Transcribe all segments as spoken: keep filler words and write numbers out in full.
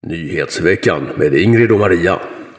Nyhetsveckan med Ingrid och Maria.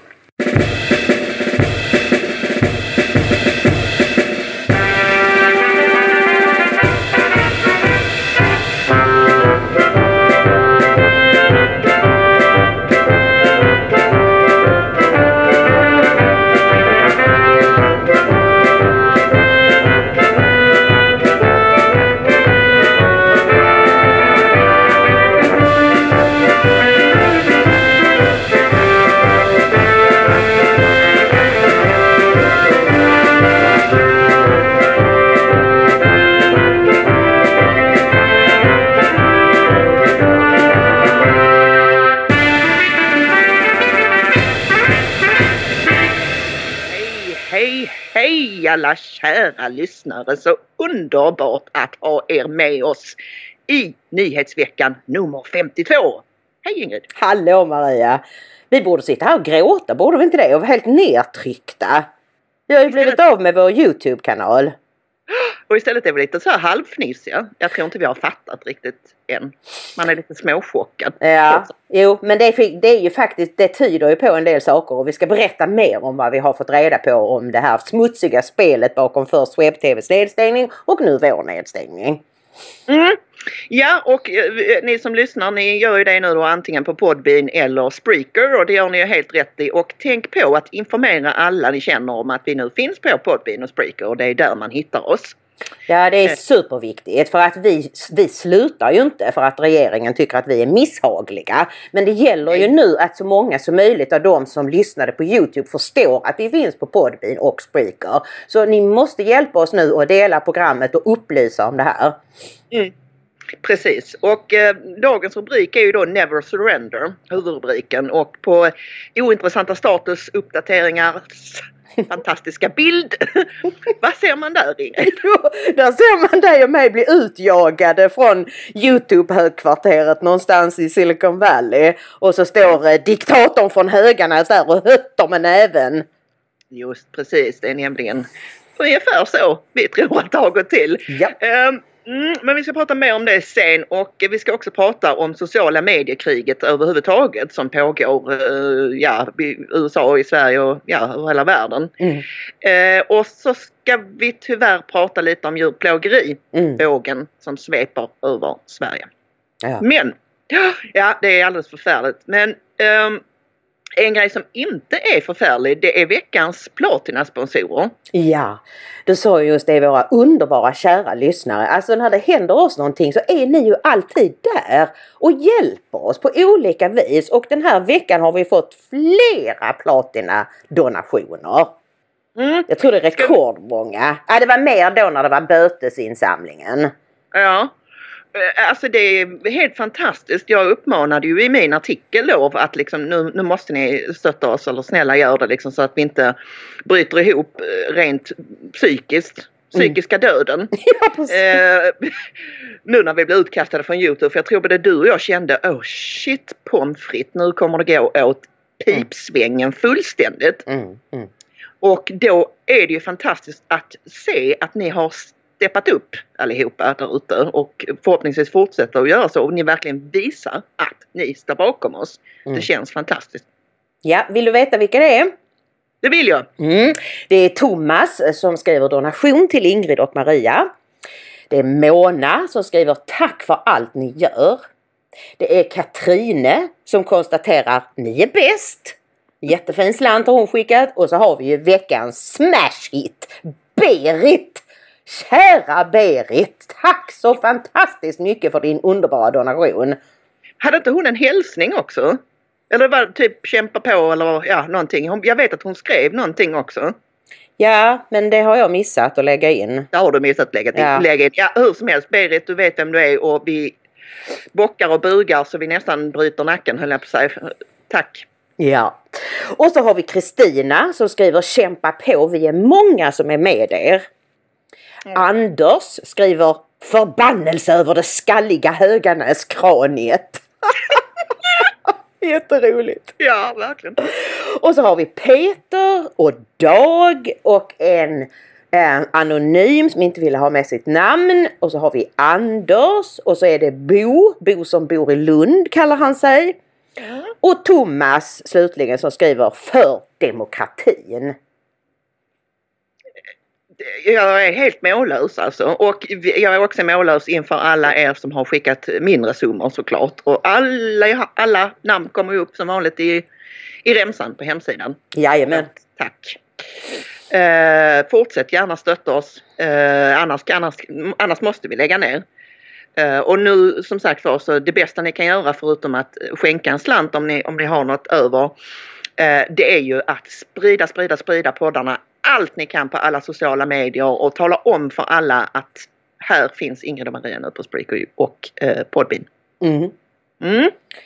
Hej alla kära lyssnare, så underbart att ha er med oss i nyhetsveckan nummer femtiotvå. Hej Ingrid! Hallå Maria! Vi borde sitta här och gråta, borde vi inte det? Och vara helt nedtryckta. Vi har ju blivit av med vår YouTube-kanal. Och istället är vi lite så här halvfnissiga. Jag tror inte vi har fattat riktigt än. Man är lite småchockad. Ja, jo, men det är, det är ju faktiskt, det tyder ju på en del saker. Och vi ska berätta mer om vad vi har fått reda på om det här smutsiga spelet bakom först webb-tvs nedstängning och nu vår nedstängning. Mm. Ja, och eh, ni som lyssnar, ni gör ju det nu då antingen på Podbean eller Spreaker, och det gör ni ju helt rätt i. Och tänk på att informera alla ni känner om att vi nu finns på Podbean och Spreaker, och det är där man hittar oss. Ja, det är superviktigt, för att vi, vi slutar ju inte för att regeringen tycker att vi är misshagliga. Men det gäller ju nu att så många som möjligt av de som lyssnade på YouTube förstår att vi finns på Podbean och Spreaker. Så ni måste hjälpa oss nu och dela programmet och upplysa om det här. Mm. Precis, och eh, dagens rubrik är ju då Never Surrender, huvudrubriken, och på ointressanta statusuppdateringar fantastiska bild. Vad ser man där, Ingrid? Jo, där ser man dig och mig bli utjagade från YouTube-högkvarteret någonstans i Silicon Valley. Och så står eh, diktatorn från högarna där och hötter med näven. Just precis, det är nämligen ungefär så vi tror att det har gått till. Ja. Um, Mm, men vi ska prata mer om det sen, och vi ska också prata om sociala mediekriget överhuvudtaget som pågår uh, ja, i U S A och i Sverige och ja, över hela världen. Mm. Uh, och så ska vi tyvärr prata lite om djurplågeri, mm. vågen som sveper över Sverige. Ja. Men, ja, det är alldeles förfärligt. Men um, en grej som inte är förfärlig, det är veckans Platina-sponsorer. Ja, du sa just det, våra underbara kära lyssnare. Alltså när det händer oss någonting så är ni ju alltid där och hjälper oss på olika vis. Och den här veckan har vi fått flera Platina-donationer. Mm. Jag tror det är rekordmånga. Ja, det var mer då när det var bötesinsamlingen. Ja. Alltså det är helt fantastiskt. Jag uppmanade ju i min artikel då att liksom, nu, nu måste ni stötta oss, eller snälla gör det liksom, så att vi inte bryter ihop rent psykiskt. Psykiska mm. döden. Ja, eh, nu när vi blev utkastade från YouTube. För jag tror både du och jag kände, oh shit pommes frites, nu kommer det gå åt pipsvängen fullständigt. Mm. Mm. Och då är det ju fantastiskt att se att ni har steppat upp allihopa där ute, och förhoppningsvis fortsätter att göra så, och ni verkligen visar att ni står bakom oss. Mm. Det känns fantastiskt. Ja, vill du veta vilka det är? Det vill jag. Mm. Det är Thomas som skriver donation till Ingrid och Maria. Det är Mona som skriver tack för allt ni gör. Det är Katrine som konstaterar ni är bäst. Jättefin slant har hon skickat. Och så har vi ju veckans smash hit, Berit. Kära Berit, tack så fantastiskt mycket för din underbara donation. Hade inte hon en hälsning också? Eller var det typ kämpa på eller ja, någonting? Jag vet att hon skrev någonting också. Ja, men det har jag missat att lägga in. Det har du missat att lägga in. Ja. Lägga in. Ja, hur som helst, Berit, du vet vem du är, och vi bockar och bugar så vi nästan bryter nacken, höll jag på sig. Tack. Ja. Och så har vi Kristina som skriver kämpa på, vi är många som är med er. Mm. Anders skriver förbannelse över det skalliga Höganäskraniet. Jätteroligt. Ja, verkligen. Och så har vi Peter och Dag och en eh, anonym som inte ville ha med sitt namn. Och så har vi Anders och så är det Bo. Bo som bor i Lund kallar han sig. Mm. Och Thomas slutligen som skriver för demokratin. Jag är helt mållös alltså. Och jag är också mållös inför alla er som har skickat mindre summor såklart. Och alla, alla namn kommer upp som vanligt i, i remsan på hemsidan. Jajamän. Tack. Eh, fortsätt gärna stötta oss. Eh, annars, annars, annars måste vi lägga ner. Uh, och nu som sagt för så det bästa ni kan göra förutom att skänka en slant om ni, om ni har något över. Uh, det är ju att sprida, sprida, sprida poddarna allt ni kan på alla sociala medier och tala om för alla att här finns Ingrid och Maria nu på Spreaker och uh, Podbean. Mm. Mm.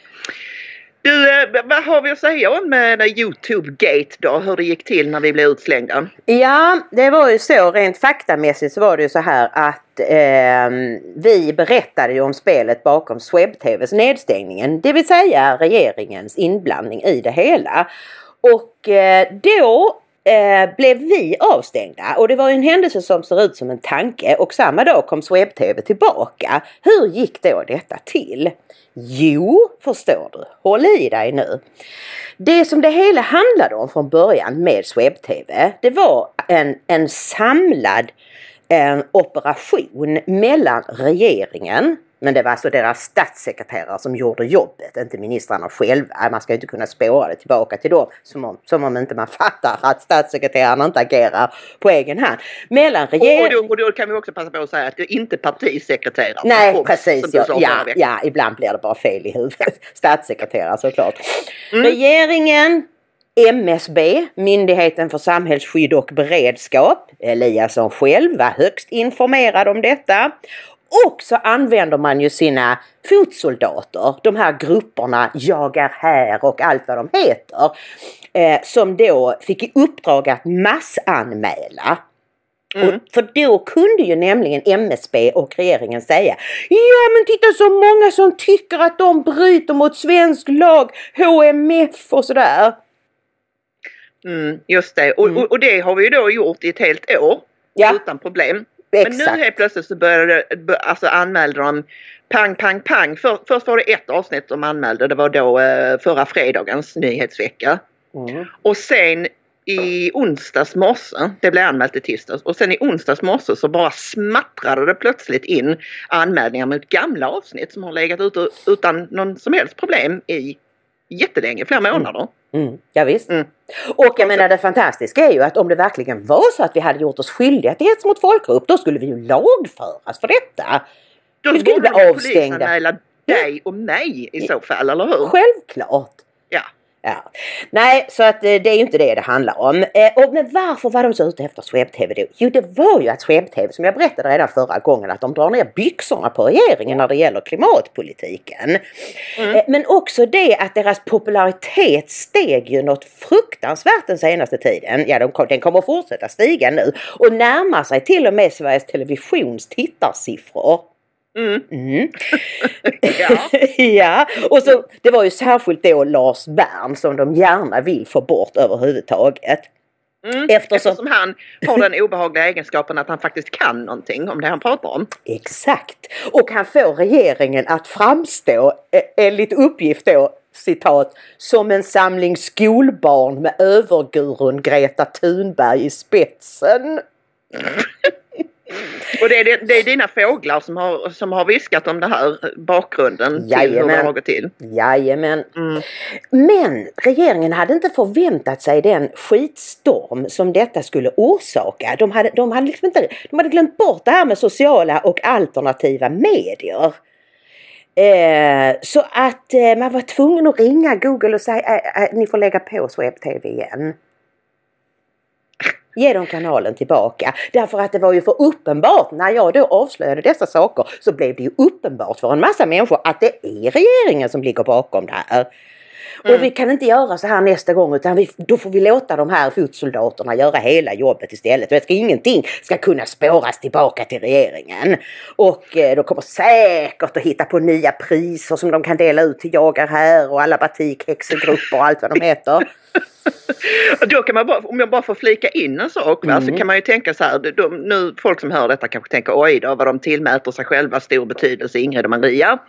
Du, eh, vad har vi att säga om eh, YouTube-gate då? Hur det gick till när vi blev utslängda? Ja, det var ju så rent faktamässigt så var det ju så här att eh, vi berättade ju om spelet bakom Swebb-tvs nedstängningen. Det vill säga regeringens inblandning i det hela. Och eh, då eh, blev vi avstängda. Och det var en händelse som ser ut som en tanke. Och samma dag kom Swebb-tv tillbaka. Hur gick då detta till? Jo, förstår du. Håll i dig nu. Det som det hela handlade om från början med Swebb-tv, det var en, en samlad en operation mellan regeringen, men det var alltså deras statssekreterare som gjorde jobbet, inte ministrarna själva. Man ska ju inte kunna spåra det tillbaka till dem som om, som om inte man fattar att statssekreterarna inte agerar på egen hand. Mellan regeringen... Och då, och då kan vi också passa på att säga att det är inte partisekreterare. Nej, kom, precis. Ja, ja, ja, ibland blir det bara fel i huvudet. Statssekreterare såklart. Mm. Regeringen... M S B, Myndigheten för samhällsskydd och beredskap, Eliasson själv var högst informerad om detta. Och så använder man ju sina fotsoldater, de här grupperna Jag är här och allt vad de heter, eh, som då fick i uppdrag att massanmäla. Mm. Och för då kunde ju nämligen M S B och regeringen säga: ja men titta så många som tycker att de bryter mot svensk lag, H M F och sådär. Mm, just det. Och, mm. och, och det har vi ju då gjort i ett helt år. Ja. Utan problem. Exakt. Men nu helt plötsligt så började alltså anmälde de pang, pang, pang. För, först var det ett avsnitt de anmälde. Det var då eh, förra fredagens nyhetsvecka. Mm. Och sen i onsdags morse, det blev anmält i tisdags. Och sen i onsdags morse så bara smattrade det plötsligt in anmälningar mot gamla avsnitt som har legat ute utan någon som helst problem i jättelänge, flera månader. Mm. Mm. Ja visst. Mm. Och jag menar det fantastiska är ju att om det verkligen var så att vi hade gjort oss skyldiga till hets mot folkgrupp, då skulle vi ju lagföras för detta. Då vi skulle bli avstängda. Polisanmäla dig och mig i så fall, eller hur? Självklart. Ja. Ja. Nej, så att det är ju inte det det handlar om. Eh, och men varför var de så ute efter Swebb-tv då? Jo, det var ju att Swebb-tv, som jag berättade redan förra gången, att de drar ner byxorna på regeringen när det gäller klimatpolitiken. Mm. Eh, men också det att deras popularitet steg ju något fruktansvärt den senaste tiden. Ja, de, den kommer att fortsätta stiga nu och närmar sig till och med Sveriges Televisions tittarsiffror. Mm. Mm. ja. ja, och så det var ju särskilt då Lars Bern som de gärna vill få bort överhuvudtaget. Mm. Eftersom... Eftersom han har den obehagliga egenskapen att han faktiskt kan någonting om det han pratar om. Exakt. Och han får regeringen att framstå, enligt uppgift då, citat, som en samling skolbarn med övergurun Greta Thunberg i spetsen. Och det är, det, det är dina fåglar som har, som har viskat om det här bakgrunden. Jajamän. Till hur det har gått till. Jajamän. Mm. Men regeringen hade inte förväntat sig den skitstorm som detta skulle orsaka. De hade, de hade, liksom inte, de hade glömt bort det här med sociala och alternativa medier. Eh, så att eh, man var tvungen att ringa Google och säga äh, äh, ni får lägga på Swebb-tv igen. Ge dem kanalen tillbaka. Därför att det var ju för uppenbart, när jag då avslöjade dessa saker, så blev det ju uppenbart för en massa människor att det är regeringen som ligger bakom det här. Mm. Och vi kan inte göra så här nästa gång, utan vi, då får vi låta de här fotsoldaterna göra hela jobbet istället. Och ingenting ska kunna spåras tillbaka till regeringen. Och eh, de kommer säkert att hitta på nya priser som de kan dela ut till Jagar här och alla batikhäxegrupper och allt vad de heter. Då kan man bara, om jag bara får flika in en sak, mm. så kan man ju tänka så här, de, nu folk som hör detta kanske tänker oj då vad de tillmäter sig själva stor betydelse, Ingrid och Maria.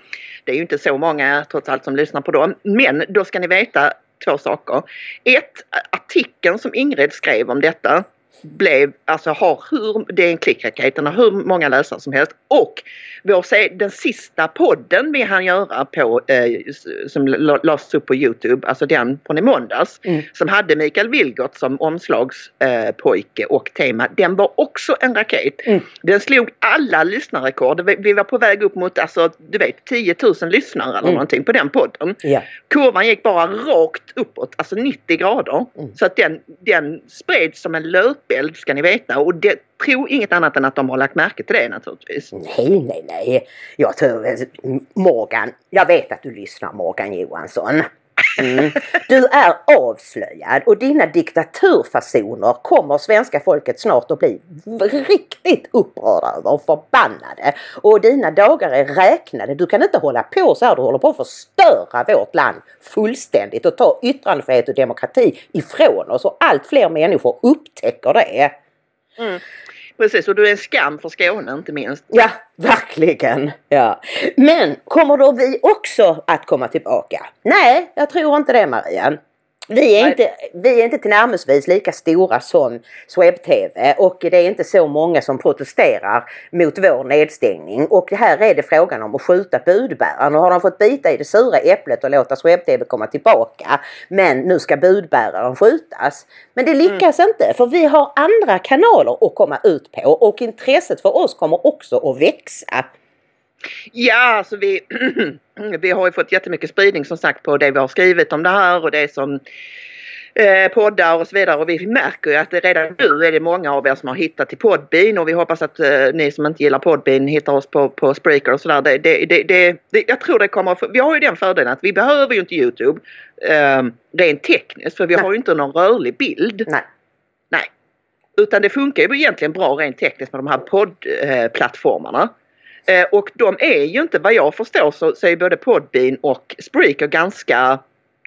det är ju inte så många trots allt som lyssnar på dem. Men då ska ni veta två saker. Ett, artikeln som Ingrid skrev om detta blev, alltså har hur, det är en klickraket, den har hur många läsare som helst. Och vår, den sista podden vi hann göra på, eh, som lades upp på YouTube, alltså den från i måndags, mm. som hade Mikael Vilgot som omslagspojke eh, och tema, den var också en raket. Mm. Den slog alla lyssnarrekord. Vi, vi var på väg upp mot, alltså du vet, tio tusen lyssnare eller mm. någonting på den podden. Yeah. Kurvan gick bara rakt uppåt, alltså nittio grader. Mm. Så att den, den spreds som en löpeld, ska ni veta. Och det tror inget annat än att de har lagt märke till det naturligtvis. Nej, nej, nej. Jag tror, Morgan, jag vet att du lyssnar, Morgan Johansson. Mm. Du är avslöjad och dina diktaturfasoner kommer svenska folket snart att bli riktigt upprörda över och förbannade. Och dina dagar är räknade. Du kan inte hålla på så här. Du håller på att förstöra vårt land fullständigt och ta yttrandefrihet och demokrati ifrån oss. Och allt fler människor upptäcker det. Mm. Precis, och du är en skam för Skåne inte minst. Ja, verkligen. Ja. Men kommer då vi också att komma tillbaka? Nej, jag tror inte det, Maria. Vi är, inte, vi är inte tillnärmelsevis lika stora som Swebb-T V och det är inte så många som protesterar mot vår nedstängning. Och här är det frågan om att skjuta budbäraren. Och har de fått bita i det sura äpplet och låta Swebb-T V komma tillbaka. Men nu ska budbäraren skjutas. Men det lyckas mm. inte, för vi har andra kanaler att komma ut på och intresset för oss kommer också att växa. Ja, alltså vi, vi har ju fått jättemycket spridning som sagt på det vi har skrivit om det här och det som eh, poddar och så vidare. Och vi märker ju att det redan nu är det många av er som har hittat till Podbean och vi hoppas att eh, ni som inte gillar Podbean hittar oss på, på Spreaker och sådär. Det, det, det, det, det, jag tror det kommer, vi har ju den fördelen att vi behöver ju inte YouTube eh, rent tekniskt för vi Nej. har ju inte någon rörlig bild. Nej. Nej. Utan det funkar ju egentligen bra rent tekniskt med de här poddplattformarna. Eh, Eh, och de är ju inte, vad jag förstår så, så är både Podbean och Spreaker ganska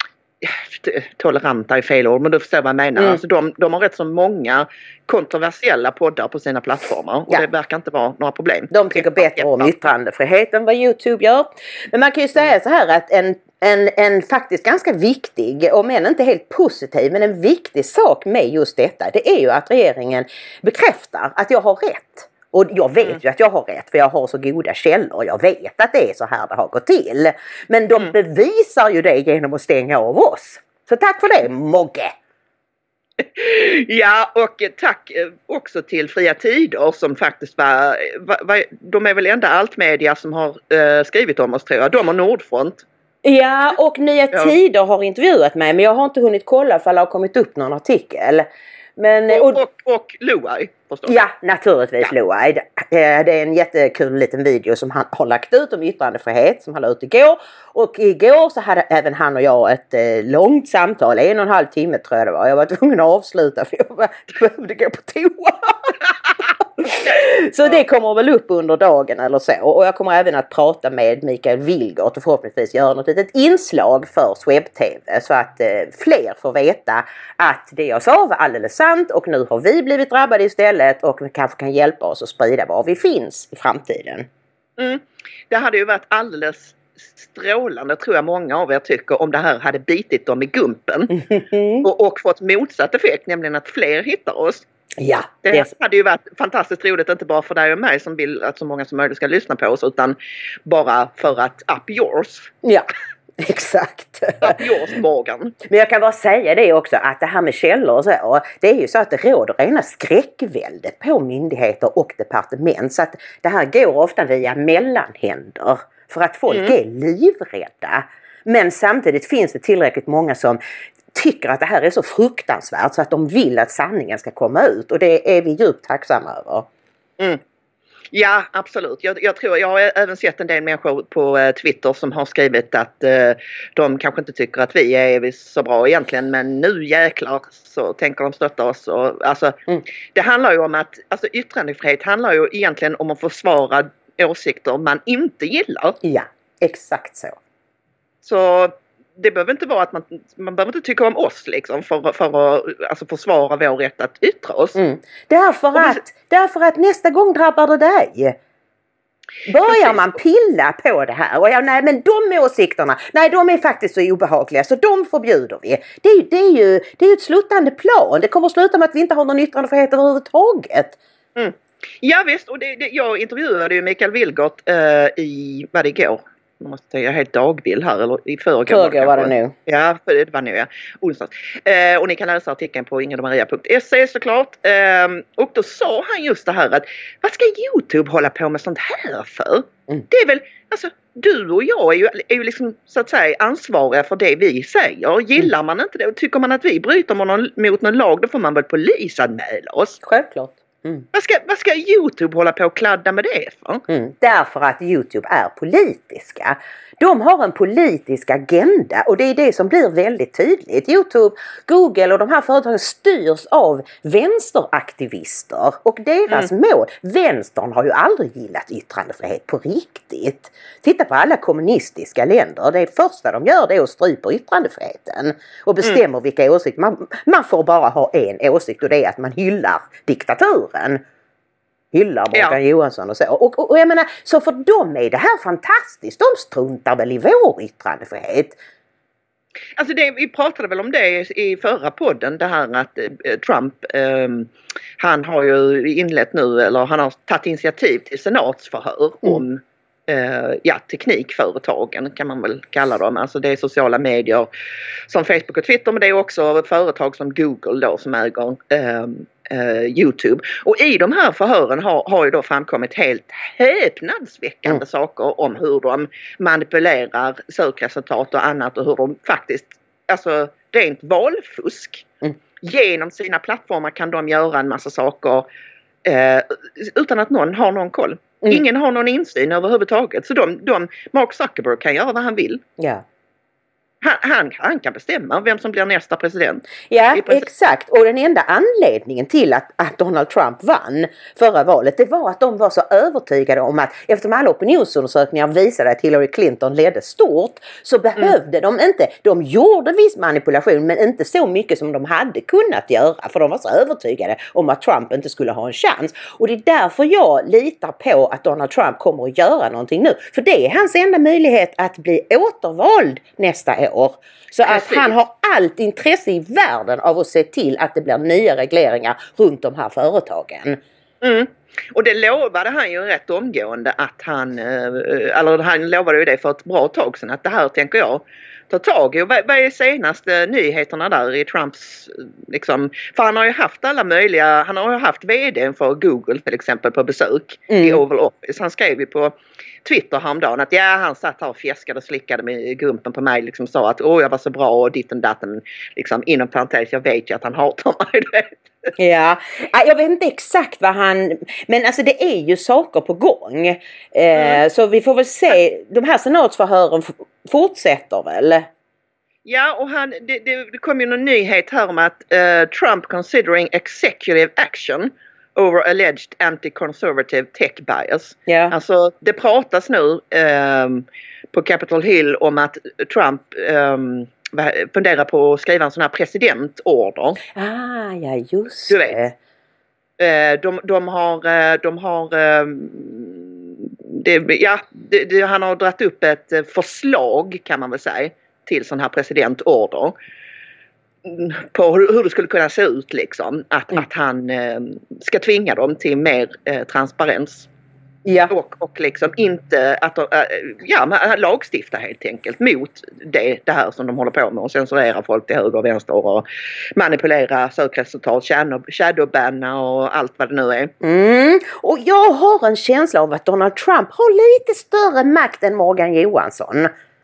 eh, toleranta i fel ord, men du förstår vad jag menar. Mm. Alltså de, de har rätt så många kontroversiella poddar på sina plattformar och ja. det verkar inte vara några problem. De tycker bättre om yttrandefrihet än vad YouTube gör. Men man kan ju säga så här att en, en, en faktiskt ganska viktig, om än inte helt positiv, men en viktig sak med just detta, det är ju att regeringen bekräftar att jag har rätt. Och jag vet mm. ju att jag har rätt för jag har så goda källor. Jag vet att det är så här det har gått till. Men de mm. bevisar ju det genom att stänga av oss. Så tack för det, Mogge! Ja, och tack också till Fria Tider som faktiskt var... var, var de är väl enda altmedia som har uh, skrivit om oss, tror jag. De har Nordfront. Ja, och Nya ja. Tider har intervjuat mig. Men jag har inte hunnit kolla för det har kommit upp någon artikel. Men, och, och, och Loai förstås. Ja, naturligtvis ja. Loai. Det är en jättekul liten video som han har lagt ut om yttrandefrihet som han la ut igår. Och igår så hade även han och jag ett eh, långt samtal, en och en halv timme tror jag det var. Jag var tvungen att avsluta för jag behövde gå på toa. Så det kommer väl upp under dagen eller så. Och jag kommer även att prata med Mikael Vilgot och förhoppningsvis göra något litet inslag för Swebb-T V. Så att eh, fler får veta att det jag sa var alldeles sant. Och nu har vi blivit drabbade istället. Och vi kanske kan hjälpa oss att sprida var vi finns i framtiden. Mm. Det hade ju varit alldeles strålande, tror jag många av er tycker, om det här hade bitit dem i gumpen. Mm. Och, och fått motsatt effekt, nämligen att fler hittar oss. Ja, det, det hade ju varit fantastiskt roligt, inte bara för dig och mig som vill att så många som möjligt ska lyssna på oss, utan bara för att up yours. Ja, exakt. Up yours, Morgan. Men jag kan bara säga det också, att det här med källor och så, det är ju så att det råder rena skräckväldet på myndigheter och departement. Så att det här går ofta via mellanhänder för att folk mm. är livrädda. Men samtidigt finns det tillräckligt många som tycker att det här är så fruktansvärt så att de vill att sanningen ska komma ut. Och det är vi djupt tacksamma över. Mm. Ja, absolut. Jag, jag tror, jag har även sett en del människor på eh, Twitter som har skrivit att eh, de kanske inte tycker att vi är så bra egentligen, men nu jäklar så tänker de stötta oss. Och, alltså, mm. Det handlar ju om att alltså, yttrandefrihet handlar ju egentligen om att försvara åsikter man inte gillar. Ja, exakt så. Så det behöver inte vara att man, man behöver inte tycka om oss liksom för, för att alltså försvara vår rätt att yttra oss. Mm. Därför, att, därför att nästa gång drabbar det dig. Börjar Precis. man pilla på det här och ja, nej men de åsikterna, nej de är faktiskt så obehagliga så de förbjuder vi. Det är, det är ju det är ju ett sluttande plan. Det kommer att sluta med att vi inte har någon yttrandefrihet överhuvudtaget. Mm. Ja visst, och det, det, jag intervjuade ju Mikael Wilgert eh, i, vad det igår? Jag måste säga helt dagbild här, eller i förrgår var det, var det nu. Ja, för det var nu ja. Onsdags. Eh, och ni kan läsa artikeln på ingridmaria punkt se såklart. Eh, och då sa han just det här att vad ska YouTube hålla på med sånt här för? Mm. Det är väl, alltså du och jag är ju, är ju liksom så att säga ansvariga för det vi säger. Gillar man inte det och tycker man att vi bryter mot någon, mot någon lag, då får man väl polisanmäla oss. Självklart. Mm. Vad, ska, vad ska YouTube hålla på och kladda med det för? Mm. Därför att YouTube är politiska. De har en politisk agenda och det är det som blir väldigt tydligt. YouTube, Google och de här företagen styrs av vänsteraktivister och deras mm. mål. Vänstern har ju aldrig gillat yttrandefrihet på riktigt. Titta på alla kommunistiska länder. Det första de gör det är att strypa yttrandefriheten och bestämmer mm. vilka åsikter. Man, man får bara ha en åsikt och det är att man hyllar diktaturen. Hyllar Morgan ja. Johansson och så. Och, och, och jag menar, så för dem är det här fantastiskt. De struntar väl i vår yttrandefrihet. Alltså det, vi pratade väl om det i förra podden, det här att eh, Trump, eh, han har ju inlett nu, eller han har tagit initiativ till senatsförhör mm. om eh, ja, teknikföretagen kan man väl kalla dem. Alltså det är sociala medier som Facebook och Twitter, men det är också företag som Google då som äger eh, Uh, YouTube. Och i de här förhören har, har ju då framkommit helt häpnadsväckande mm. saker om hur de manipulerar sökresultat och annat och hur de faktiskt, alltså rent valfusk. Mm. Genom sina plattformar kan de göra en massa saker uh, utan att någon har någon koll. Mm. Ingen har någon insyn överhuvudtaget. Så de, de, Mark Zuckerberg kan göra vad han vill. Ja. Han, han, han kan bestämma vem som blir nästa president. Ja, exakt. Och den enda anledningen till att, att Donald Trump vann förra valet, det var att de var så övertygade om att eftersom alla opinionsundersökningar visade att Hillary Clinton ledde stort så behövde mm. de inte, de gjorde viss manipulation men inte så mycket som de hade kunnat göra för de var så övertygade om att Trump inte skulle ha en chans. Och det är därför jag litar på att Donald Trump kommer att göra någonting nu. För det är hans enda möjlighet att bli återvald nästa år. År. Så Precis. Att han har allt intresse i världen av att se till att det blir nya regleringar runt de här företagen. Mm. Och det lovade han ju rätt omgående att han, eller han lovade ju det för ett bra tag sedan att det här tänker jag ta tag i. Och vad är senaste nyheterna där i Trumps, liksom, för han har ju haft alla möjliga, han har ju haft vdn för Google till exempel på besök mm. i Oval Office. Han skrev ju på Twitter häromdagen att ja, han satt här och fjäskade och slickade med gumpen på mig, liksom sa att åh jag var så bra och ditt och datten, liksom inom parentes, jag vet ju att han hatar mig. Ja, jag vet inte exakt vad han, men alltså det är ju saker på gång. Eh, mm. Så vi får väl se, de här senatsförhören fortsätter väl? Ja, och han, det, det, det kom ju någon nyhet här om att uh, Trump considering executive action over alleged anti-conservative tech bias. Yeah. Alltså det pratas nu um, på Capitol Hill om att Trump um, funderar på att skriva en sån här presidentorder. Ah, ja just du vet. det. Uh, de, de har, de har um, det, ja, det, det, han har dratt upp ett förslag kan man väl säga till sån här presidentorder. På hur, hur det skulle kunna se ut liksom. Att, mm. att han eh, ska tvinga dem till mer eh, transparens. Ja. Och, och liksom inte att äh, ja, lagstifta helt enkelt mot det, det här som de håller på med och censurera folk till höger och vänster och manipulera sökresultat, shadowbanna och allt vad det nu är. Mm. Och jag har en känsla av att Donald Trump har lite större makt än Morgan Johansson.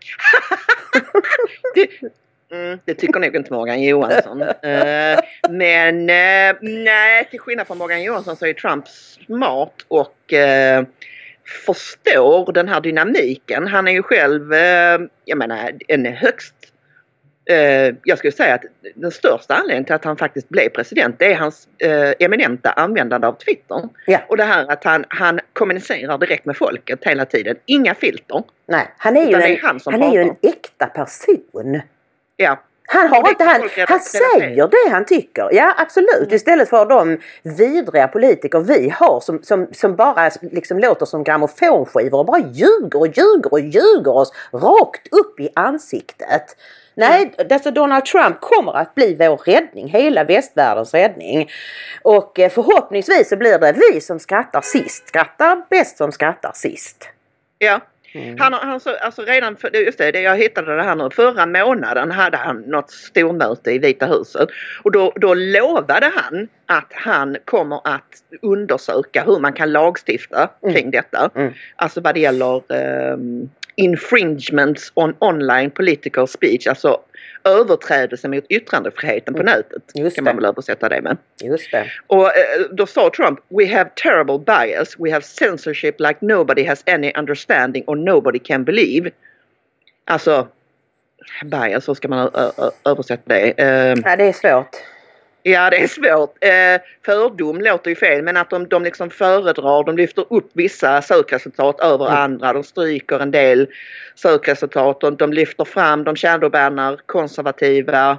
det, Mm, det tycker nog inte Morgan Johansson. uh, men uh, nej, till skillnad från Morgan Johansson så är Trump smart och uh, förstår den här dynamiken. Han är ju själv, uh, jag menar, en högst, uh, jag skulle säga att den största anledningen till att han faktiskt blev president, det är hans uh, eminenta användande av Twitter. Ja. Och det här att han, han kommunicerar direkt med folket hela tiden. Inga filter. Nej, han är ju, en, är han, han är ju en äkta person. Ja, Han har inte, han, han säger det han tycker. Ja, absolut. Mm. Istället för de vidriga politiker vi har som, som, som bara liksom låter som grammofonskivor och bara ljuger och ljuger och ljuger oss rakt upp i ansiktet. Nej, alltså Donald Trump kommer att bli vår räddning, hela västvärldens räddning. Och förhoppningsvis så blir det vi som skrattar sist. Skrattar bäst som skrattar sist. Ja. Mm. Han, han så, alltså redan för, just det, jag hittade det här nu, förra månaden hade han något stormöte i Vita huset och då, då lovade han att han kommer att undersöka hur man kan lagstifta mm. kring detta. Mm. Alltså vad det gäller um, infringements on online political speech, alltså överträdelse mot yttrandefriheten på nätet. Just kan man väl översätta det med. Just det. Och då sa Trump, we have terrible bias, we have censorship like nobody has any understanding or nobody can believe. Alltså, bias, så ska man översätta det. Ja, det är svårt. Ja, det är svårt. Eh, fördom låter ju fel, men att de, de liksom föredrar, de lyfter upp vissa sökresultat över mm. andra. De stryker en del sökresultat och de lyfter fram, de shadowbannar konservativa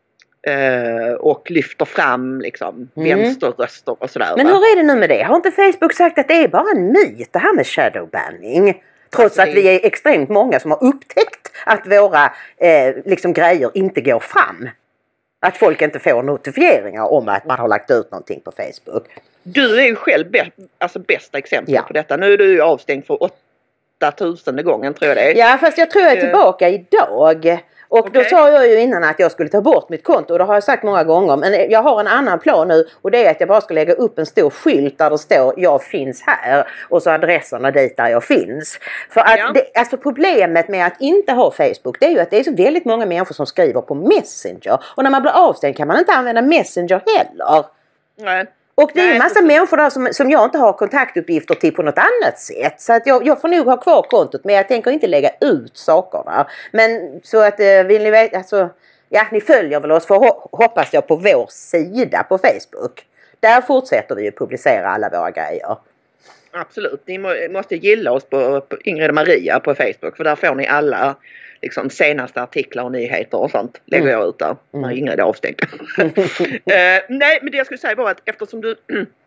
eh, och lyfter fram liksom mm. vänsterröster och sådär. Men hur är det nu med det? Har inte Facebook sagt att det är bara en myt det här med shadowbanning? Trots alltså, att vi är extremt många som har upptäckt att våra eh, liksom grejer inte går fram. Att folk inte får notifieringar om att man har lagt ut någonting på Facebook. Du är ju själv bä- alltså bästa exempel ja. på detta. Nu är du ju avstängd för åttatusende gången tror jag det är. Ja, fast jag tror jag är tillbaka uh. idag. Och okay. Då sa jag ju innan att jag skulle ta bort mitt konto och det har jag sagt många gånger. Men jag har en annan plan nu och det är att jag bara ska lägga upp en stor skylt där det står jag finns här och så adresserna dit där jag finns. För att ja. det, alltså problemet med att inte ha Facebook det är ju att det är så väldigt många människor som skriver på Messenger. Och när man blir avstängd kan man inte använda Messenger heller. Nej. Och det är Nej, en massa precis. människor där som, som jag inte har kontaktuppgifter till på något annat sätt. Så att jag, jag får nog ha kvar kontot men jag tänker inte lägga ut saker där. Men så att vill ni veta, alltså, ja ni följer väl oss för hoppas jag på vår sida på Facebook. Där fortsätter vi ju publicera alla våra grejer. Absolut, ni må, måste gilla oss på, på Ingrid och Maria på Facebook för där får ni alla liksom senaste artiklar och nyheter och sånt lägger mm. jag ut där när mm. Ingrid är avstängd. uh, nej, men det jag skulle säga var att eftersom du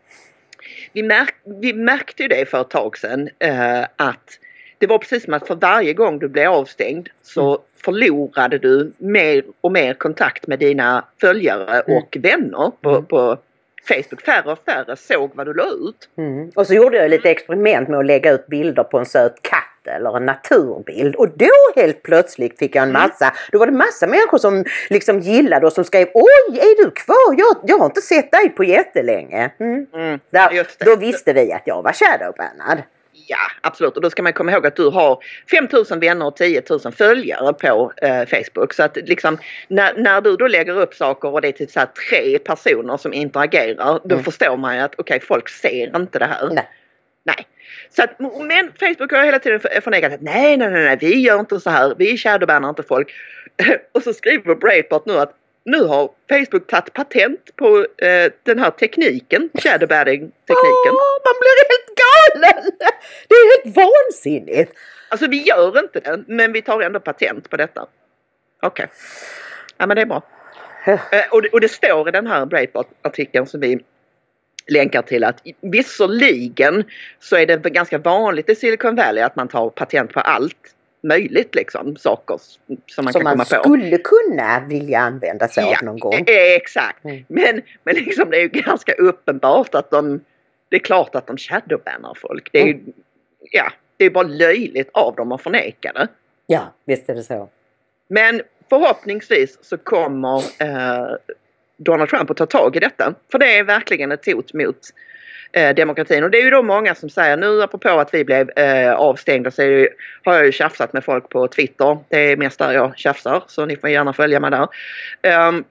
vi, märk, vi märkte ju det för ett tag sedan uh, att det var precis som att för varje gång du blev avstängd så mm. förlorade du mer och mer kontakt med dina följare mm. och vänner på, mm. på Facebook. Färre och färre såg vad du la ut. Mm. Och så gjorde jag lite experiment med att lägga ut bilder på en söt katt eller en naturbild. Och då helt plötsligt fick jag en massa. Mm. Då var det massa människor som liksom gillade och som skrev oj, är du kvar? Jag, jag har inte sett dig på jättelänge. Mm. Mm. Där, då visste vi att jag var shadowbannad. Ja, absolut. Och då ska man komma ihåg att du har fem tusen vänner och tio tusen följare på eh, Facebook. Så att liksom, när, när du då lägger upp saker och det är typ så här tre personer som interagerar, då mm. förstår man ju att okej, okay, folk ser inte det här. Nej. Nej. Så att, men Facebook har hela tiden förnekat att nej, nej, nej, nej, vi gör inte så här. Vi shadowbannar inte folk. Och så skriver Breitbart nu att nu har Facebook tagit patent på eh, den här tekniken, shadowbanning-tekniken. Åh, man blir helt galen! Det är helt vansinnigt. Alltså vi gör inte det, men vi tar ändå patent på detta. Okej. Okay. Ja, men det är bra. eh, och, det, och det står i den här Breitbart-artikeln som vi länkar till att visserligen så är det ganska vanligt i Silicon Valley att man tar patent på allt möjligt liksom, saker som man som kan komma på. Som man skulle kunna vilja använda sig ja, av någon gång. Exakt. Mm. Men, men liksom det är ju ganska uppenbart att de, det är klart att de shadowbannar folk. Det är mm. ju, ja, det är bara löjligt av dem att förneka det. Ja, visst är det så. Men förhoppningsvis så kommer eh, Donald Trump att ta tag i detta. För det är verkligen ett hot mot eh, demokratin. Och det är ju då många som säger, nu apropå att vi blev eh, avstängda så är det, har jag ju tjafsat med folk på Twitter. Det är mest där jag tjafsar, så ni får gärna följa mig där. Um,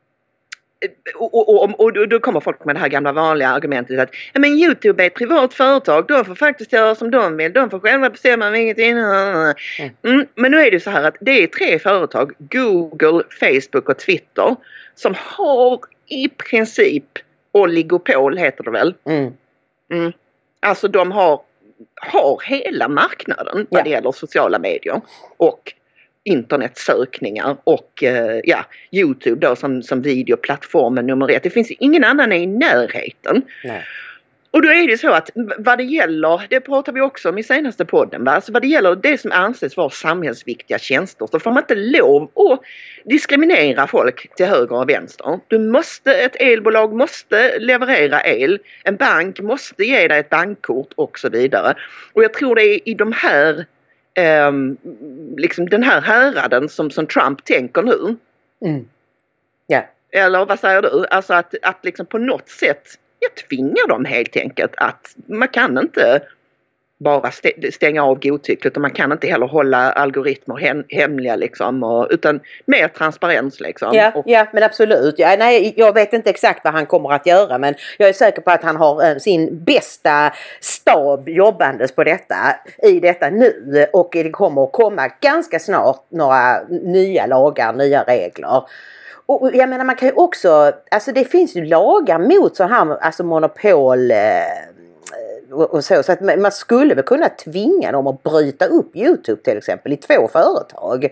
och, och, och, och då kommer folk med det här gamla vanliga argumentet att ja, men YouTube är ett privat företag, de får faktiskt göra som de vill, de får själva bestämma om ingenting. Mm, men nu är det så här att det är tre företag, Google, Facebook och Twitter, som har i princip oligopol heter det väl. Mm. Mm. Alltså de har, har hela marknaden vad ja. det gäller sociala medier. Och internetsökningar och eh, ja, YouTube då som, som videoplattformen nummer ett. Det finns ingen annan i närheten. Nej. Och då är det så att vad det gäller, det pratar vi också om i senaste podden, va? Alltså vad det gäller det som anses vara samhällsviktiga tjänster, så får man inte lov att diskriminera folk till höger och vänster. Du måste, ett elbolag måste leverera el, en bank måste ge dig ett bankkort och så vidare. Och jag tror det är i de här, eh, liksom den här häraden som, som Trump tänker nu. Mm. Yeah. Eller vad säger du? Alltså att, att liksom på något sätt jag tvingar dem helt enkelt att man kan inte bara stänga av godtyckligt och man kan inte heller hålla algoritmer hem, hemliga liksom, och, utan mer transparens liksom. Ja, och, ja men absolut. Ja, nej, jag vet inte exakt vad han kommer att göra, men jag är säker på att han har eh, sin bästa stab jobbandes på detta i detta nu, och det kommer att komma ganska snart några nya lagar, nya regler. Och jag menar man kan ju också, alltså det finns ju lagar mot så här, alltså monopol eh, och, och så, så att man skulle väl kunna tvinga dem att bryta upp YouTube till exempel i två företag.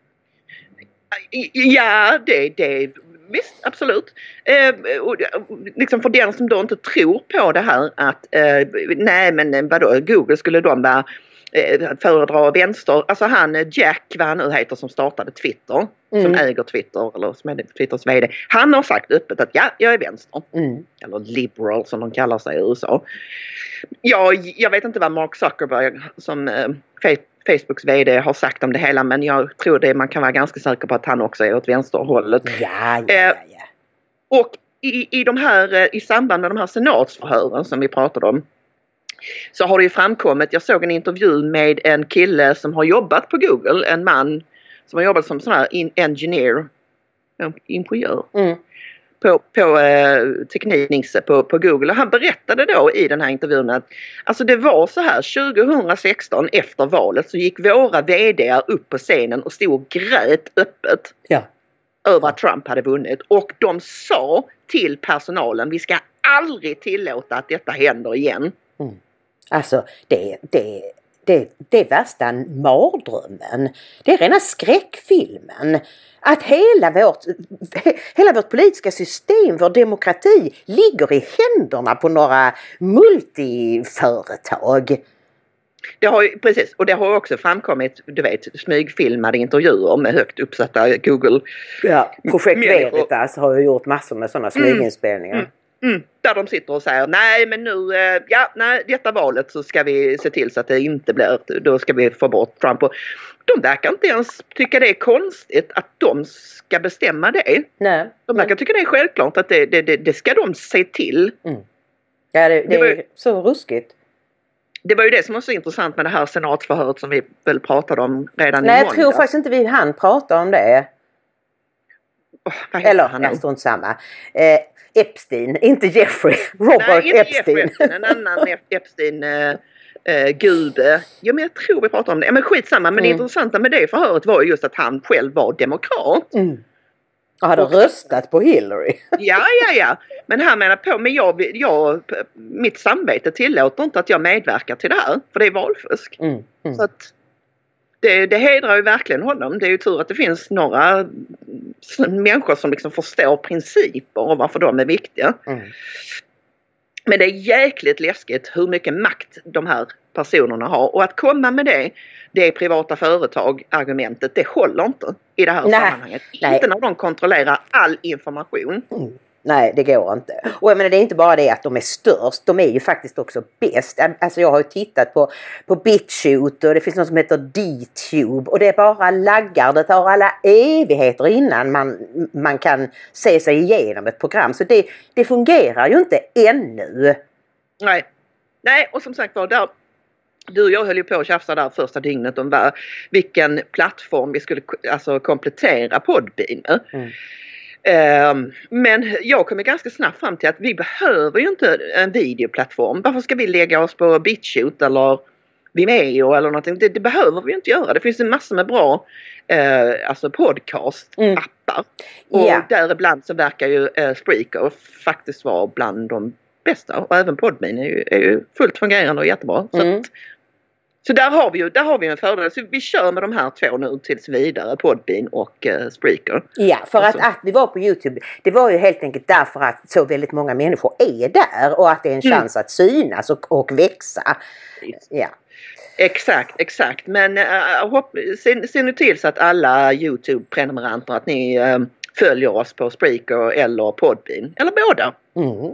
Ja, det, det visst, absolut. Eh, och, liksom för den som då inte tror på det här att eh, nej men vadå, Google skulle de vara föredra vänster, alltså han Jack, vad han nu heter, som startade Twitter, mm. som äger Twitter eller som är Twitters vd, han har sagt öppet att ja, jag är vänster, mm. eller liberal som de kallar sig i U S A. Ja, jag vet inte vad Mark Zuckerberg som eh, Facebooks vd har sagt om det hela, men jag tror det man kan vara ganska säker på att han också är åt vänsterhållet. Ja, ja, ja, ja. Eh, och i, i de här, i samband med de här senatsförhören som vi pratade om, så har det ju framkommit, jag såg en intervju med en kille som har jobbat på Google, en man som har jobbat som sån här engineer, ingenjör, mm. på, på eh, tekniknisse på, på Google. Och han berättade då i den här intervjun att alltså det var så här, tjugohundrasexton efter valet så gick våra vd:ar upp på scenen och stod och grät öppet ja. över att Trump hade vunnit. Och de sa till personalen, vi ska aldrig tillåta att detta händer igen. Mm. Alltså det, det, det, det är värsta mardrömmen. Det är rena skräckfilmen. Att hela vårt, hela vårt politiska system, vår demokrati ligger i händerna på några multiföretag. Det har ju, precis, och det har också framkommit, du vet, smygfilmade intervjuer med högt uppsatta Google. Ja, Projekt Veritas har ju gjort massor med sådana smyginspelningar. Mm. Mm, där de sitter och säger nej men nu, ja nej detta valet så ska vi se till så att det inte blir, då ska vi få bort Trump. Och de verkar inte ens tycka det är konstigt att de ska bestämma det. Nej. De verkar tycka det är självklart att det, det, det, det ska de se till. Mm. Ja det, det, det är ju så ruskigt. Det var ju det som var så intressant med det här senatsförhöret som vi väl pratade om redan nej, i måndag. Nej jag tror faktiskt inte vi hann prata om det. Oh, Eller han är strunt samma. Eh, Epstein, inte Jeffrey. Robert Nej, inte Epstein. Jeffrey, en annan Epstein uh, uh, gube. Ja men jag tror vi pratar om det. Men skitsamma, men mm. det intressanta med det förhöret var just att han själv var demokrat. Mm. Och hade och, röstat på Hillary. ja, ja, ja. Men han menar på, men jag, jag, mitt samvete tillåter inte att jag medverkar till det här. För det är valfusk. Mm. Mm. Så att Det, det hedrar ju verkligen honom. Det är ju tur att det finns några människor som liksom förstår principer och varför de är viktiga. Mm. Men det är jäkligt läskigt hur mycket makt de här personerna har. Och att komma med det, det är privata företag argumentet, det håller inte i det här nej, sammanhanget. Nej. Inte när de kontrollerar all information. Mm. Nej, det går inte. Och jag menar, det är inte bara det att de är störst. De är ju faktiskt också bäst. Alltså jag har ju tittat på, på BitChute och det finns något som heter D-Tube. Och det är bara laggar. Det tar alla evigheter innan man, man kan se sig igenom ett program. Så det, det fungerar ju inte ännu. Nej. Nej, och som sagt var, där, du och jag höll ju på att tjafsa där första dygnet om var, vilken plattform vi skulle alltså, komplettera Podbean med. Mm. Um, men jag kommer ganska snabbt fram till att vi behöver ju inte en videoplattform. Varför ska vi lägga oss på BitChute eller Vimeo eller någonting? Det, det behöver vi inte göra. Det finns en massa med bra uh, alltså podcast-appar. Mm. Och yeah. däribland så verkar ju uh, Spreaker faktiskt vara bland de bästa. Och även Podbean är ju, är ju fullt fungerande och jättebra. Så mm. att, Så där har vi ju där har vi en fördel. Så vi kör med de här två nu tills vidare, Podbean och uh, Spreaker. Ja, för att, att vi var på YouTube, det var ju helt enkelt därför att så väldigt många människor är där och att det är en chans mm. att synas och, och växa. Ja. Exakt, exakt. Men uh, hopp, se, se nu till så att alla YouTube-prenumeranter att ni uh, följer oss på Spreaker eller Podbean. Eller båda. Mm.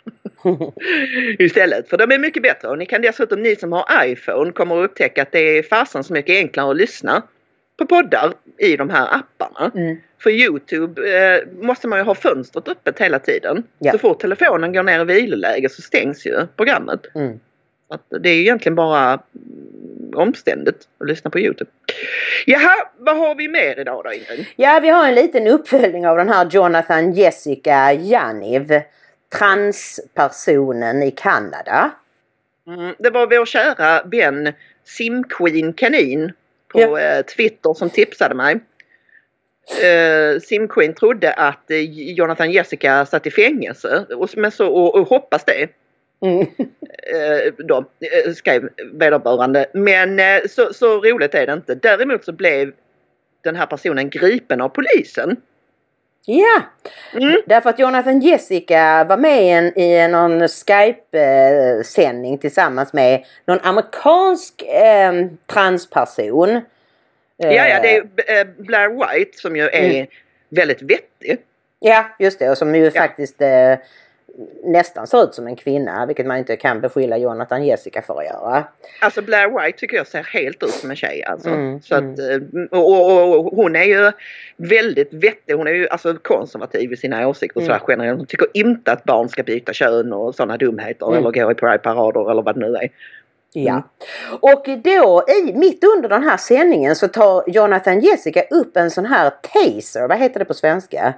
Istället, för de är mycket bättre. Och ni kan dessutom, ni som har iPhone, kommer att upptäcka att det är fasen så mycket enklare att lyssna på poddar i de här apparna. Mm. För YouTube eh, måste man ju ha fönstret öppet hela tiden. Ja. Så fort telefonen går ner i viloläge så stängs ju programmet. Mm. Att det är ju egentligen bara omständigt att lyssna på YouTube. Jaha, vad har vi mer idag då, Ingrid? Ja, vi har en liten uppföljning av den här Jonathan Jessica Yaniv, transpersonen i Kanada. Mm, det var vår kära vän Simqueen Kanin på ja. eh, Twitter som tipsade mig. Eh, Simqueen trodde att eh, Jonathan Jessica satt i fängelse och, men så, och, och hoppas det. Mm. Eh, då eh, skrev vederbörande. Men eh, så, så roligt är det inte. Däremot så blev den här personen gripen av polisen. Ja, mm. därför att Jonathan Jessica var med i, en, i någon Skype-sändning tillsammans med någon amerikansk eh, transperson. Ja, ja, det är Blair White som ju är mm. väldigt vettig. Ja, just det. Och som ju ja. faktiskt eh, nästan ser ut som en kvinna, vilket man inte kan beskylla Jonathan Jessica för att göra. Alltså Blair White tycker jag ser helt ut som en tjej alltså. Mm, så att, och, och, och hon är ju väldigt vettig, hon är ju alltså konservativ i sina åsikter mm. så generellt. Hon tycker inte att barn ska byta kön och sådana dumheter mm. eller gå i Pride-parader eller vad det nu är. Ja. Mm. Och då i, mitt under den här sändningen så tar Jonathan Jessica upp en sån här taser, vad heter det på svenska?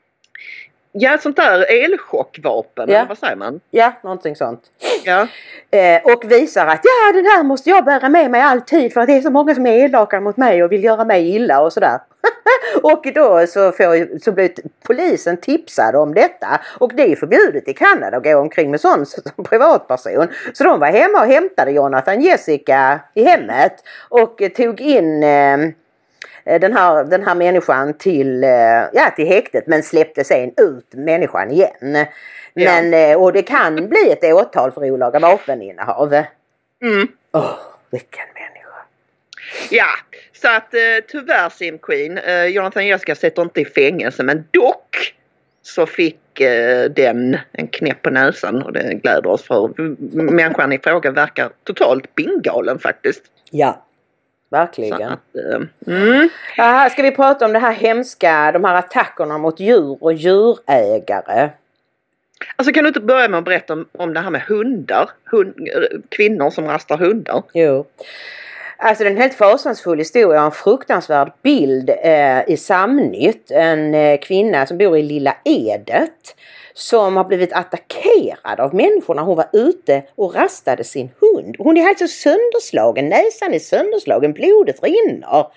Ja, sånt där elchockvapen, ja. eller vad säger man? Ja, någonting sånt. Ja. Eh, och visar att ja, den här måste jag bära med mig alltid för att det är så många som är elaka mot mig och vill göra mig illa och sådär. Och då så, får, så blir polisen tipsad om detta. Och det är förbjudet i Kanada att gå omkring med sån som privatperson. Så de var hemma och hämtade Jonathan Jessica i hemmet och tog in... Eh, Den här, den här människan till, ja, till häktet, men släppte sen ut människan igen. Men, ja. Och det kan bli ett åtal för olaga vapeninnehav. Mm. Åh, vilken människa. Ja, så att tyvärr Simqueen, eh, Jonathan Jessica sitter inte i fängelse, men dock så fick eh, den en knäpp på näsan och det gläder oss för människan i fråga verkar totalt bingalen faktiskt. Ja. Verkligen. Att, mm. Ja, här ska vi prata om det här hemska, de här attackerna mot djur och djurägare. Alltså kan du inte börja med att berätta om, om det här med hundar? Hund, kvinnor som rastar hundar. Jo. Alltså det är en helt fasansfull historia, en fruktansvärd bild eh, i Samnytt. En eh, kvinna som bor i Lilla Edet som har blivit attackerad av människor när hon var ute och rastade sin hund. Hon är alltså sönderslagen, näsan är sönderslagen, blodet rinner.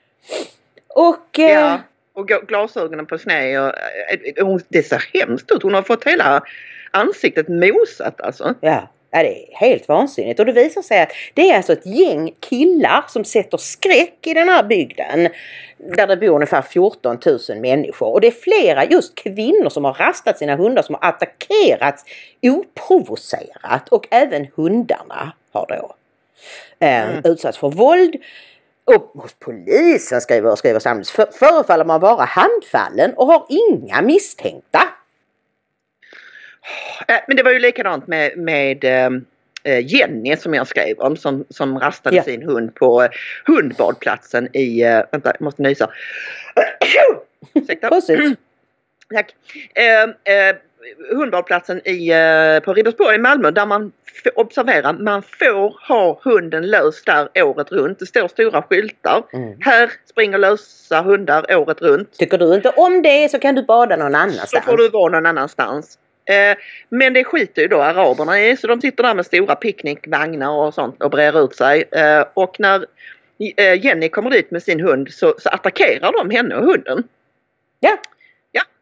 Och... Eh, ja, och glasögonen på sned. Och, och, det ser hemskt ut. Hon har fått hela ansiktet mosat alltså. Ja. Ja, det är helt vansinnigt. Och det visar sig att det är alltså ett gäng killar som sätter skräck i den här bygden. Där det bor ungefär fjorton tusen människor. Och det är flera just kvinnor som har rastat sina hundar som har attackerats oprovocerat. Och även hundarna har då eh, mm. utsatts för våld. Och hos polisen skriver, skriver samtidigt för, förefaller man vara handfallen och har inga misstänkta. Men det var ju likadant med, med äh, Jenny som jag skrev om som, som rastade ja. sin hund på äh, hundbadplatsen i, äh, vänta jag måste nysa. Precis. Tack. Äh, äh, hundbadplatsen i, äh, på Ribersborg i Malmö där man f- observerar man får ha hunden lös där året runt. Det står stora skyltar. Mm. Här springer lösa hundar året runt. Tycker du inte om det så kan du bada någon annanstans. Så får du vara någon annanstans. Men det skiter ju då araberna i så de sitter där med stora picknickvagnar och sånt och brer ut sig. Och när Jenny kommer dit med sin hund så, så attackerar de henne och hunden. Ja. Ja.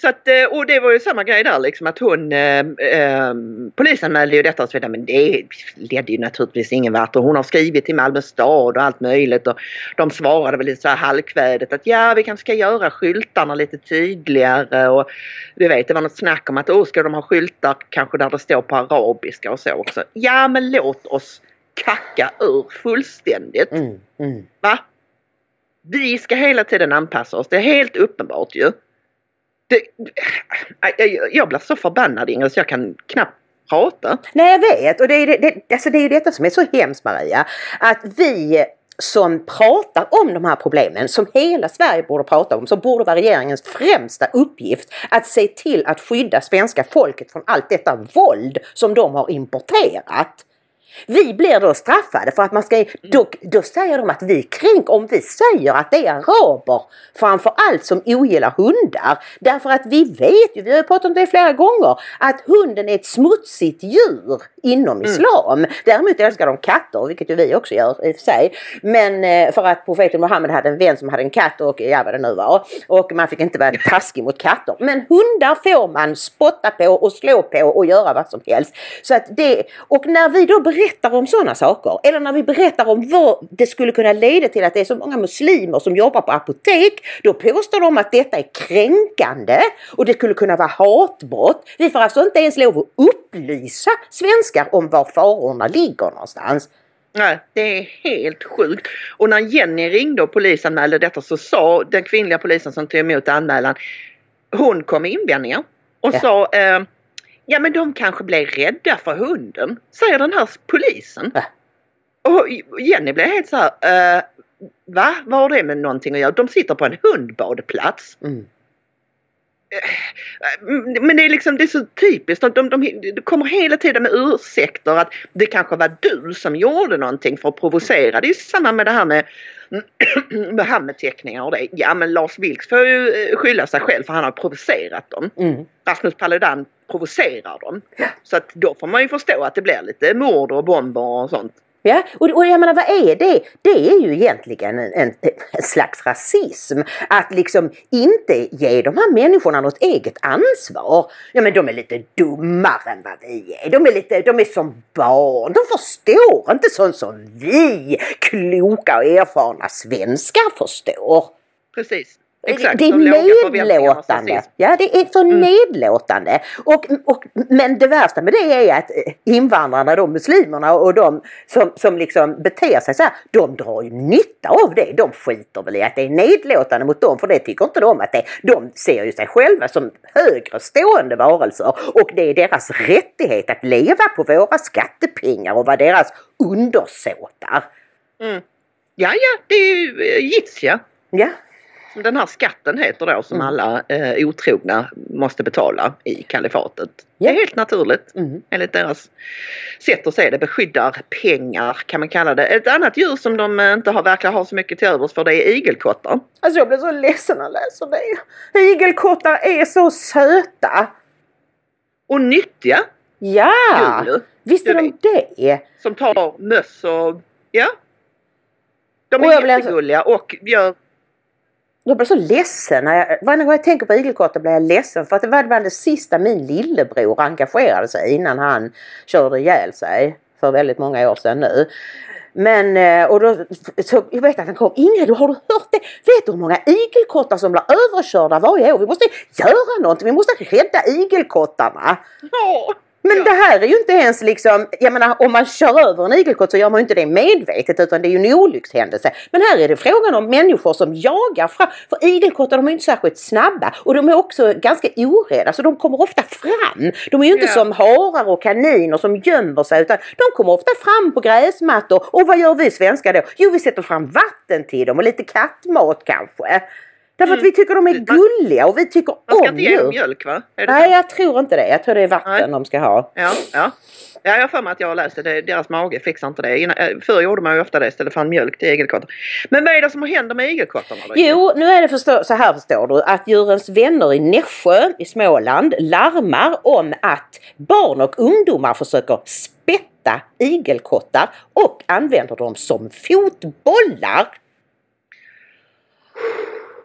Så att, och det var ju samma grej där liksom att hon, eh, eh, polisanmälde ju detta och så vidare, men det ledde ju naturligtvis ingen vart och hon har skrivit till Malmö stad och allt möjligt och de svarade väl lite så här halvkvädet att ja, vi kanske ska göra skyltarna lite tydligare och du vet, det var något snack om att åh, ska de ha skyltar kanske där det står på arabiska och så också. Ja, men låt oss kacka ur fullständigt. Mm, mm. Va? Vi ska hela tiden anpassa oss, det är helt uppenbart ju. Det, jag, jag blir så förbannad Ingrid så jag kan knappt prata. Nej, jag vet. Och det är, det, det, alltså det är ju detta som är så hemskt, Maria. Att vi som pratar om de här problemen, som hela Sverige borde prata om, som borde vara regeringens främsta uppgift, att se till att skydda svenska folket från allt detta våld som de har importerat. Vi blir då straffade för att man ska, då, då säger de att vi kränk om vi säger att det är araber framför allt som ogillar hundar. Därför att vi vet ju, vi har ju pratat om det flera gånger, att hunden är ett smutsigt djur inom islam. Mm. Däremot älskar de katter, vilket ju vi också gör i och för sig. Men för att profeten Muhammed hade en vän som hade en katt och ja, vad det nu var. Och man fick inte vara taskig mot katter. Men hundar får man spotta på och slå på och göra vad som helst. Så att det, och när vi då berättar om sådana saker, eller när vi berättar om vad det skulle kunna leda till att det är så många muslimer som jobbar på apotek, då påstår de att detta är kränkande och det skulle kunna vara hatbrott. Vi får alltså inte ens lov att upplysa svenskar om var farorna ligger någonstans. Nej, det är helt sjukt. Och när Jenny ringde och polisanmälde detta så sa den kvinnliga polisen som tog emot anmälan, hon kom med invändningar och ja. sa eh, ja men de kanske blev rädda för hunden, säger den här polisen. Ja. Och Jenny blev helt så här, eh, va? Vad har det med någonting att göra? De sitter på en hundbadeplats. Mm. Men det är liksom, det är så typiskt. De, de, de, de kommer hela tiden med ursäkter att det kanske var du som gjorde någonting för att provocera. Det är ju samma med det här med Muhammed-teckningar och det. Ja, men Lars Vilks får ju skylla sig själv för han har provocerat dem. Mm. Rasmus Paludan provocerar dem. Så att då får man ju förstå att det blir lite mord och bomber och sånt. Ja, och, och jag menar, vad är det? Det är ju egentligen en, en, en slags rasism. Att liksom inte ge de här människorna något eget ansvar. Ja, men de är lite dummare än vad vi är. De är, lite, de är som barn. De förstår inte sånt som vi kloka och erfarna svenskar förstår. Precis. Exakt, det är nedlåtande. Ja, det är så mm. nedlåtande. Och, och, men det värsta med det är att invandrarna, de muslimerna och de som, som liksom beter sig så här, de drar ju nytta av det. De skiter väl i att det är nedlåtande mot dem, för det tycker inte de att det är. De ser ju sig själva som högre stående varelser och det är deras rättighet att leva på våra skattepengar och vara deras undersåtar. Mm. Ja, ja, det är ju jizya. Ja. Den här skatten heter då som mm. alla eh, otrogna måste betala i kalifatet. Ja. Det är helt naturligt. Mm. Enligt deras sätt att se det. Beskyddar pengar kan man kalla det. Ett annat djur som de inte har, verkar ha så mycket till övers för, det är igelkottar. Alltså jag blir så ledsen när jag läser det. Igelkottar är så söta. Och nyttiga. Ja, djur, visst är de det. Som tar möss och ja. De är jättegulliga och gör... Jag blir så ledsen. När jag, varje gång jag tänker på igelkottar blir jag ledsen. För att det var bland det sista min lillebror engagerade sig innan han körde ihjäl sig. För väldigt många år sedan nu. Men, och då, så jag vet att han kom. Ingrid, har du hört det? Vet du hur många igelkottar som blir överkörda varje år? Vi måste göra någonting. Vi måste rädda igelkottarna. Ja. Men ja. det här är ju inte ens liksom, jag menar om man kör över en igelkott så gör man ju inte det medvetet utan det är ju en olyckshändelse. Men här är det frågan om människor som jagar fram, för igelkottar de är inte särskilt snabba och de är också ganska orädda så de kommer ofta fram. De är ju inte ja. som harar och kaniner som gömmer sig utan de kommer ofta fram på gräsmattor och vad gör vi svenskar då? Jo, vi sätter fram vatten till dem och lite kattmat kanske. Därför att vi tycker de är gulliga och vi tycker om djur. Man ska inte inte ge dem mjölk, va? Nej, jag tror inte det. Jag tror det är vatten Nej. de ska ha. Ja, ja. Ja, jag har för mig att jag har läst det. Deras mage fixar inte det. Innan, förr gjorde man ju ofta det istället för mjölk till igelkottar. Men vad är det som händer med igelkottarna då? Jo, nu är det förstå- så här förstår du. Att Djurens Vänner i Nässjö i Småland larmar om att barn och ungdomar försöker spätta igelkottar och använder dem som fotbollar.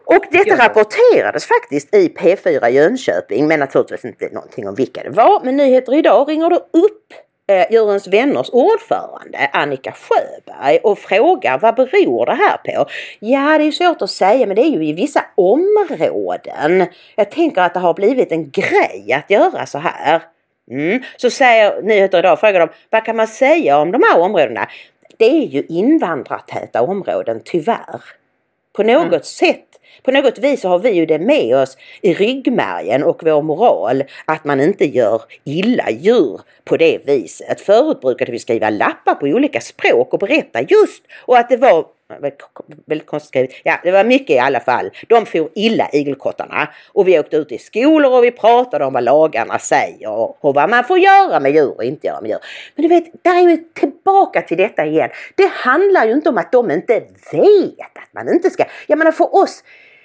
Och detta Ja. rapporterades faktiskt i P fyra Jönköping, men naturligtvis inte någonting om vilka det var. Men Nyheter idag ringer då upp eh, Djurens Vänners ordförande Annika Sjöberg och frågar vad beror det här på? Ja, det är svårt att säga, men det är ju i vissa områden. Jag tänker att det har blivit en grej att göra så här. Mm. Så säger Nyheter idag, frågar de, vad kan man säga om de här områdena? Det är ju invandrartäta områden, tyvärr. På något mm. sätt, på något vis så har vi ju det med oss i ryggmärgen och vår moral att man inte gör illa djur på det viset. Förut brukade vi skriva lappar på olika språk och berätta just, och att det var väldigt konstigt skrivet. Ja, det var mycket i alla fall. De får illa, igelkottarna. Och vi åkte ut i skolor och vi pratade om vad lagarna säger och vad man får göra med djur och inte göra med djur. Men du vet, där är ju tillbaka till detta igen. Det handlar ju inte om att de inte vet att man inte ska. Jag menar för oss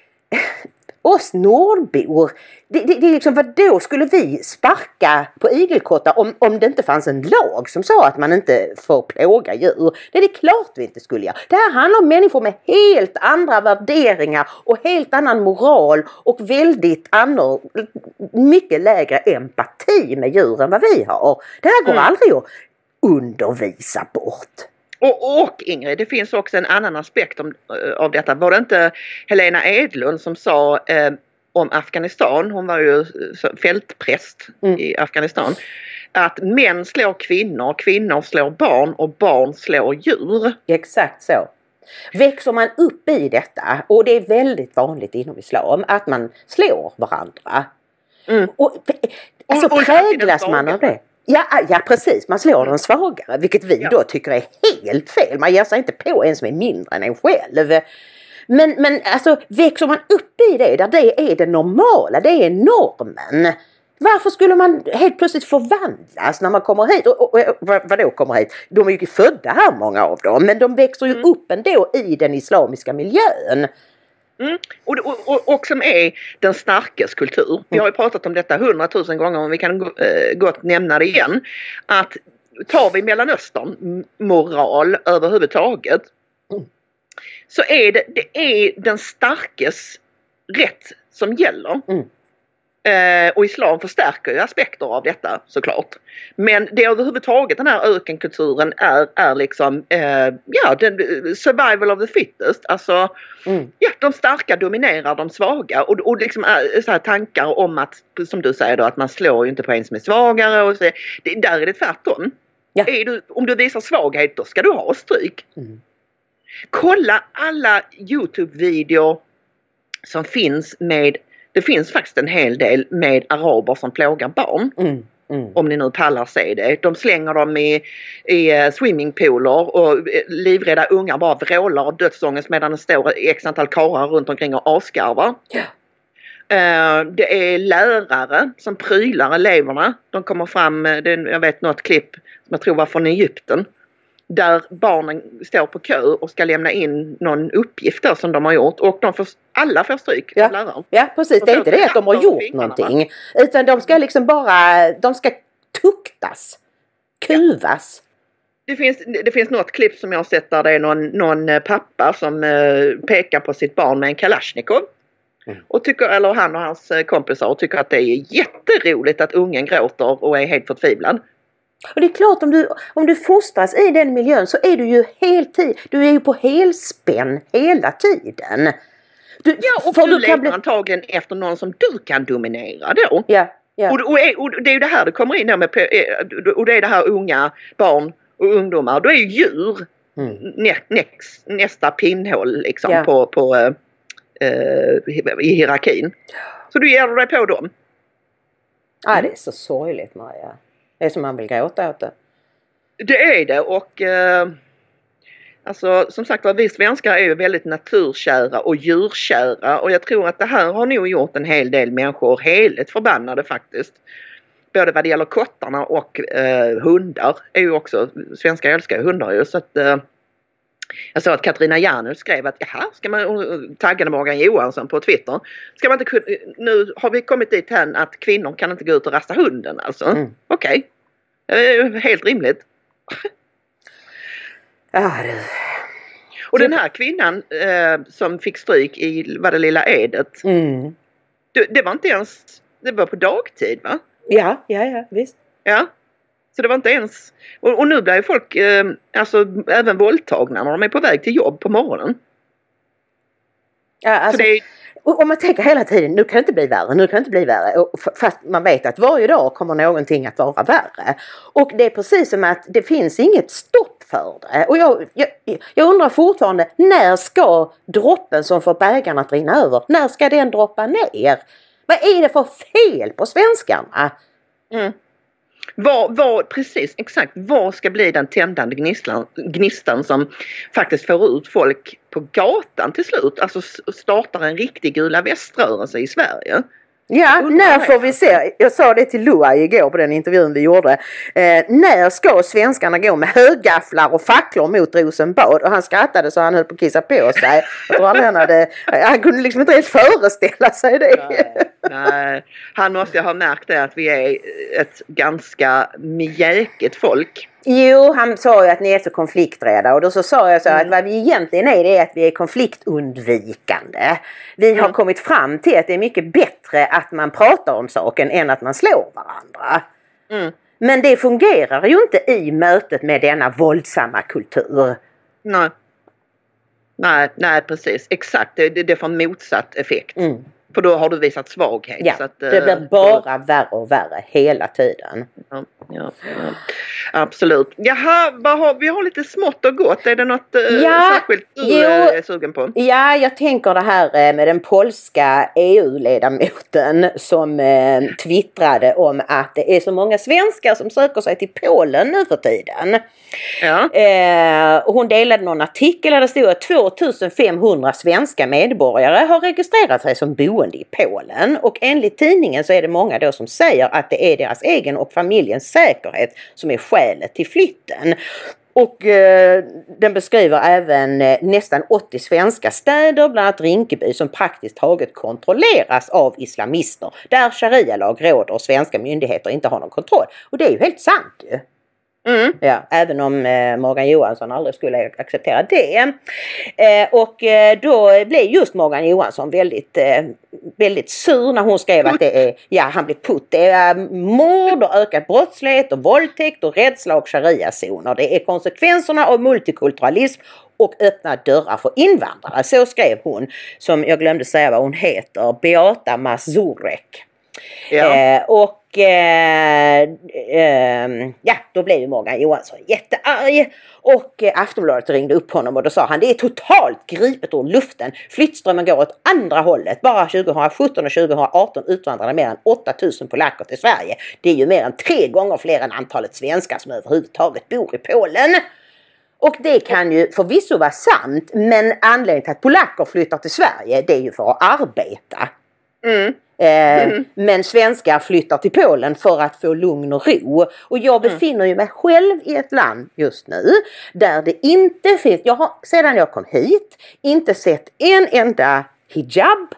oss norrbor, det, det, det är liksom, vad då skulle vi sparka på igelkottar om, om det inte fanns en lag som sa att man inte får plåga djur? Det är det klart vi inte skulle göra. Det här handlar om människor med helt andra värderingar och helt annan moral och väldigt annan, mycket lägre empati med djur än vad vi har. Det här går mm. aldrig att undervisa bort. Och, och Ingrid, det finns också en annan aspekt om, av detta. Var det inte Helena Edlund som sa eh, om Afghanistan, hon var ju fältpräst mm. i Afghanistan, att män slår kvinnor, kvinnor slår barn och barn slår djur. Exakt så. Växer man upp i detta, och det är väldigt vanligt inom islam, att man slår varandra. Mm. Och, alltså och, och präglas man av det. Ja, ja, precis. Man slår den svagare, vilket vi ja. då tycker är helt fel. Man ger sig inte på en som är mindre än en själv. Men, men alltså, växer man upp i det, där det är det normala, det är normen. Varför skulle man helt plötsligt förvandlas när man kommer hit? Och, och, och vad, vad då kommer hit? De är ju födda här, många av dem, men de växer ju mm. upp ändå i den islamiska miljön. Mm. Och, och, och som är den starkes kultur. Vi har ju pratat om detta hundratusen gånger, men vi kan äh, gott nämna det igen. Att tar vi Mellanöstern moral överhuvudtaget mm. så är det, det är den starkes rätt som gäller. Mm. Eh, och islam förstärker ju aspekter av detta såklart. Men det överhuvudtaget, den här ökenkulturen är, är liksom eh, ja, den, survival of the fittest. Alltså mm. ja, de starka dominerar de svaga. Och, och liksom är, så här tankar om att, som du säger då, att man slår ju inte på en som är svagare. Och så, det, där är det tvärtom. Ja. Är du, om du visar svaghet, då ska du ha stryk. Mm. Kolla alla YouTube-videor som finns med. Det finns faktiskt en hel del med araber som plågar barn. Mm, mm. Om ni nu pallar se det. De slänger dem i, i swimmingpooler och livrädda ungar bara vrålar och dödsångest medan det står x antal karlar runt omkring och asgarvar. Ja. Uh, det är lärare som prylar eleverna. De kommer fram, det, jag vet något klipp som jag tror var från Egypten. Där barnen står på kö och ska lämna in någon uppgift där som de har gjort. Och de får, alla får stryk ja. av läraren. Ja, precis. Det är inte det att de har gjort någonting. Utan de ska liksom bara, de ska tuktas. Kuvas. Ja. Det finns, det finns något klipp som jag har sett där det är någon, någon pappa som eh, pekar på sitt barn med en Kalashnikov. Mm. Och tycker, eller han och hans kompisar och tycker att det är jätteroligt att ungen gråter och är helt förtvivlad. Och det är klart, om du, om du fostras i den miljön så är du ju heltid, du är ju på helspänn hela tiden. Du, ja, och du lever bli... antagligen efter någon som du kan dominera då. Ja, ja. Och, och, och det är ju det här det kommer in med, och det är det här unga barn och ungdomar. Då är ju djur mm. nä, näst, nästa pinnhål liksom ja. på, på äh, i hierarkin. Så du ger dig på dem. Ja, det är så sorgligt, Maria. Det är som man vill gråta åt det. Det är det, och eh, alltså som sagt var, vi svenskar är ju väldigt naturkära och djurkära, och jag tror att det här har nog gjort en hel del människor heligt förbannade faktiskt. Både vad det gäller kottarna och eh, hundar är ju också, svenskar älskar ju hundar ju, så att eh, jag såg att Katarina Janus skrev att jaha, ska man tagga Morgan Johansson på Twitter. Ska man inte, nu har vi kommit dit här att kvinnor kan inte gå ut och rasta hunden alltså. Mm. Okej. Okay. Helt rimligt. Ja, det... Och den här kvinnan eh, som fick stryk i vad det lilla Edet. Mm. Det, det var inte ens, det var på dagtid va? Ja, ja, ja, visst. Ja. Så det var inte ens, och, och nu blir ju folk eh, alltså även våldtagna när de är på väg till jobb på morgonen. Ja, alltså, Så det är, om man tänker hela tiden, nu kan det inte bli värre, nu kan det inte bli värre. Och fast man vet att varje dag kommer någonting att vara värre. Och det är precis som att det finns inget stopp för det. Och jag, jag, jag undrar fortfarande, när ska droppen som får bägaren att rinna över, när ska den droppa ner? Vad är det för fel på svenskarna? mm. Vad, vad, precis, exakt, vad ska bli den tändande gnistan, gnistan som faktiskt får ut folk på gatan till slut? Alltså startar en riktig gula väströrelse i Sverige. Ja, när får vi se? Jag sa det till Loa igår på den intervjun vi gjorde. Eh, när ska svenskarna gå med högafflar och facklor mot Rosenbad? Och han skrattade så han höll på att kissa på sig. Jag tror han, hade, han kunde liksom inte ens föreställa sig det. Nej, nej. Han måste ha märkt det att vi är ett ganska mjäkigt folk. Jo, han sa ju att ni är så konflikträdda och då så sa jag så mm. att vad vi egentligen är det är att vi är konfliktundvikande. Vi har mm. kommit fram till att det är mycket bättre att man pratar om saken än att man slår varandra. Mm. Men det fungerar ju inte i mötet med denna våldsamma kultur. Nej, nej, nej precis. Exakt, det, det, det får en motsatt effekt. Mm. För då har du visat svaghet. Ja, så att, det blir bara då... värre och värre hela tiden. Ja, ja, ja. Absolut. Jaha, vad har, vi har lite smått och gott. Är det något ja, äh, särskilt du jo, är sugen på? Ja, jag tänker det här med den polska E U-ledamoten som eh, twittrade om att det är så många svenskar som söker sig till Polen nu för tiden. Ja. Eh, hon delade någon artikel där det stod att tvåtusen svenska medborgare har registrerat sig som boende i Polen. Och enligt tidningen så är det många då som säger att det är deras egen och familjens säkerhet som är skälet till flytten. Och eh, den beskriver även eh, nästan åttio svenska städer, bland annat Rinkeby, som praktiskt taget kontrolleras av islamister. Där sharia-lag råder och svenska myndigheter inte har någon kontroll. Och det är ju helt sant ju. Mm. Ja, även om eh, Morgan Johansson aldrig skulle acceptera det. Eh, och eh, då blev just Morgan Johansson väldigt, eh, väldigt sur när hon skrev att det är, ja han blev putt. Det är mord och ökad brottslighet och våldtäkt och rädsla och sharia-zoner. Det är konsekvenserna av multikulturalism och öppna dörrar för invandrare. Så skrev hon, som jag glömde säga vad hon heter, Beata Mazurek. Ja. Eh, och eh, eh, ja, då blev ju Morgan Johansson jättearg och eh, Aftonbladet ringde upp honom och då sa han det är totalt gripet ur luften. Flyttströmmen går åt andra hållet. Bara tjugosjutton och tjugoarton utvandrade mer än åtta tusen polacker till Sverige. Det är ju mer än tre gånger fler än antalet svenskar som överhuvudtaget bor i Polen. Och det kan ju förvisso vara sant, men anledningen till att polacker flyttar till Sverige det är ju för att arbeta. Mm. Eh, mm. Men svenskar flyttar till Polen för att få lugn och ro. Och jag befinner ju mig själv i ett land just nu där det inte finns, jag har sedan jag kom hit inte sett en enda hijab.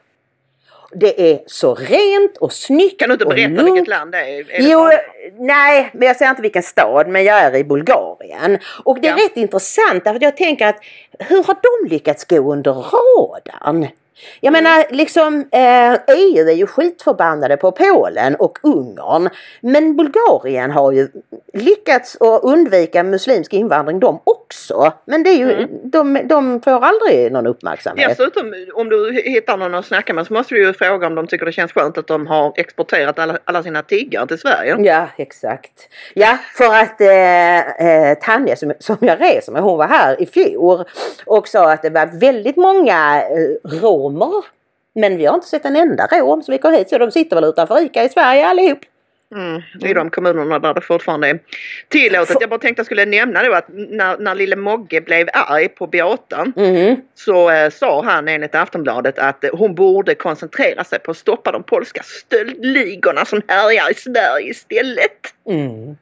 Det är så rent och snyggt. Kan du inte berätta vilket land det är? är det jo, nej, men jag säger inte vilken stad, men jag är i Bulgarien. Och det är ja. rätt intressant för jag tänker att hur har de lyckats gå under radarn? Jag mm. menar, liksom eh, E U är ju skitförbannade på Polen och Ungern. Men Bulgarien har ju lyckats att undvika muslimsk invandring de också. Men det är ju, mm. de, de får aldrig någon uppmärksamhet. Dessutom, om du hittar någon att snacka med så måste du ju fråga om de tycker det känns skönt att de har exporterat alla, alla sina tiggare till Sverige. Ja, exakt. Ja, för att eh, eh, Tanja som, som jag reser med, hon var här i fjol och sa att det var väldigt många eh, romer. Men vi har inte sett en enda rom som vi går hit så de sitter väl utanför Ica i Sverige allihop. Mm, det är de kommunerna där det fortfarande är tillåtet. För... Jag bara tänkte att jag skulle nämna det att när, när lille Mogge blev arg på Beata mm. så eh, sa han enligt Aftonbladet att eh, hon borde koncentrera sig på att stoppa de polska stöldligorna som härjar i Sverige istället. Mm.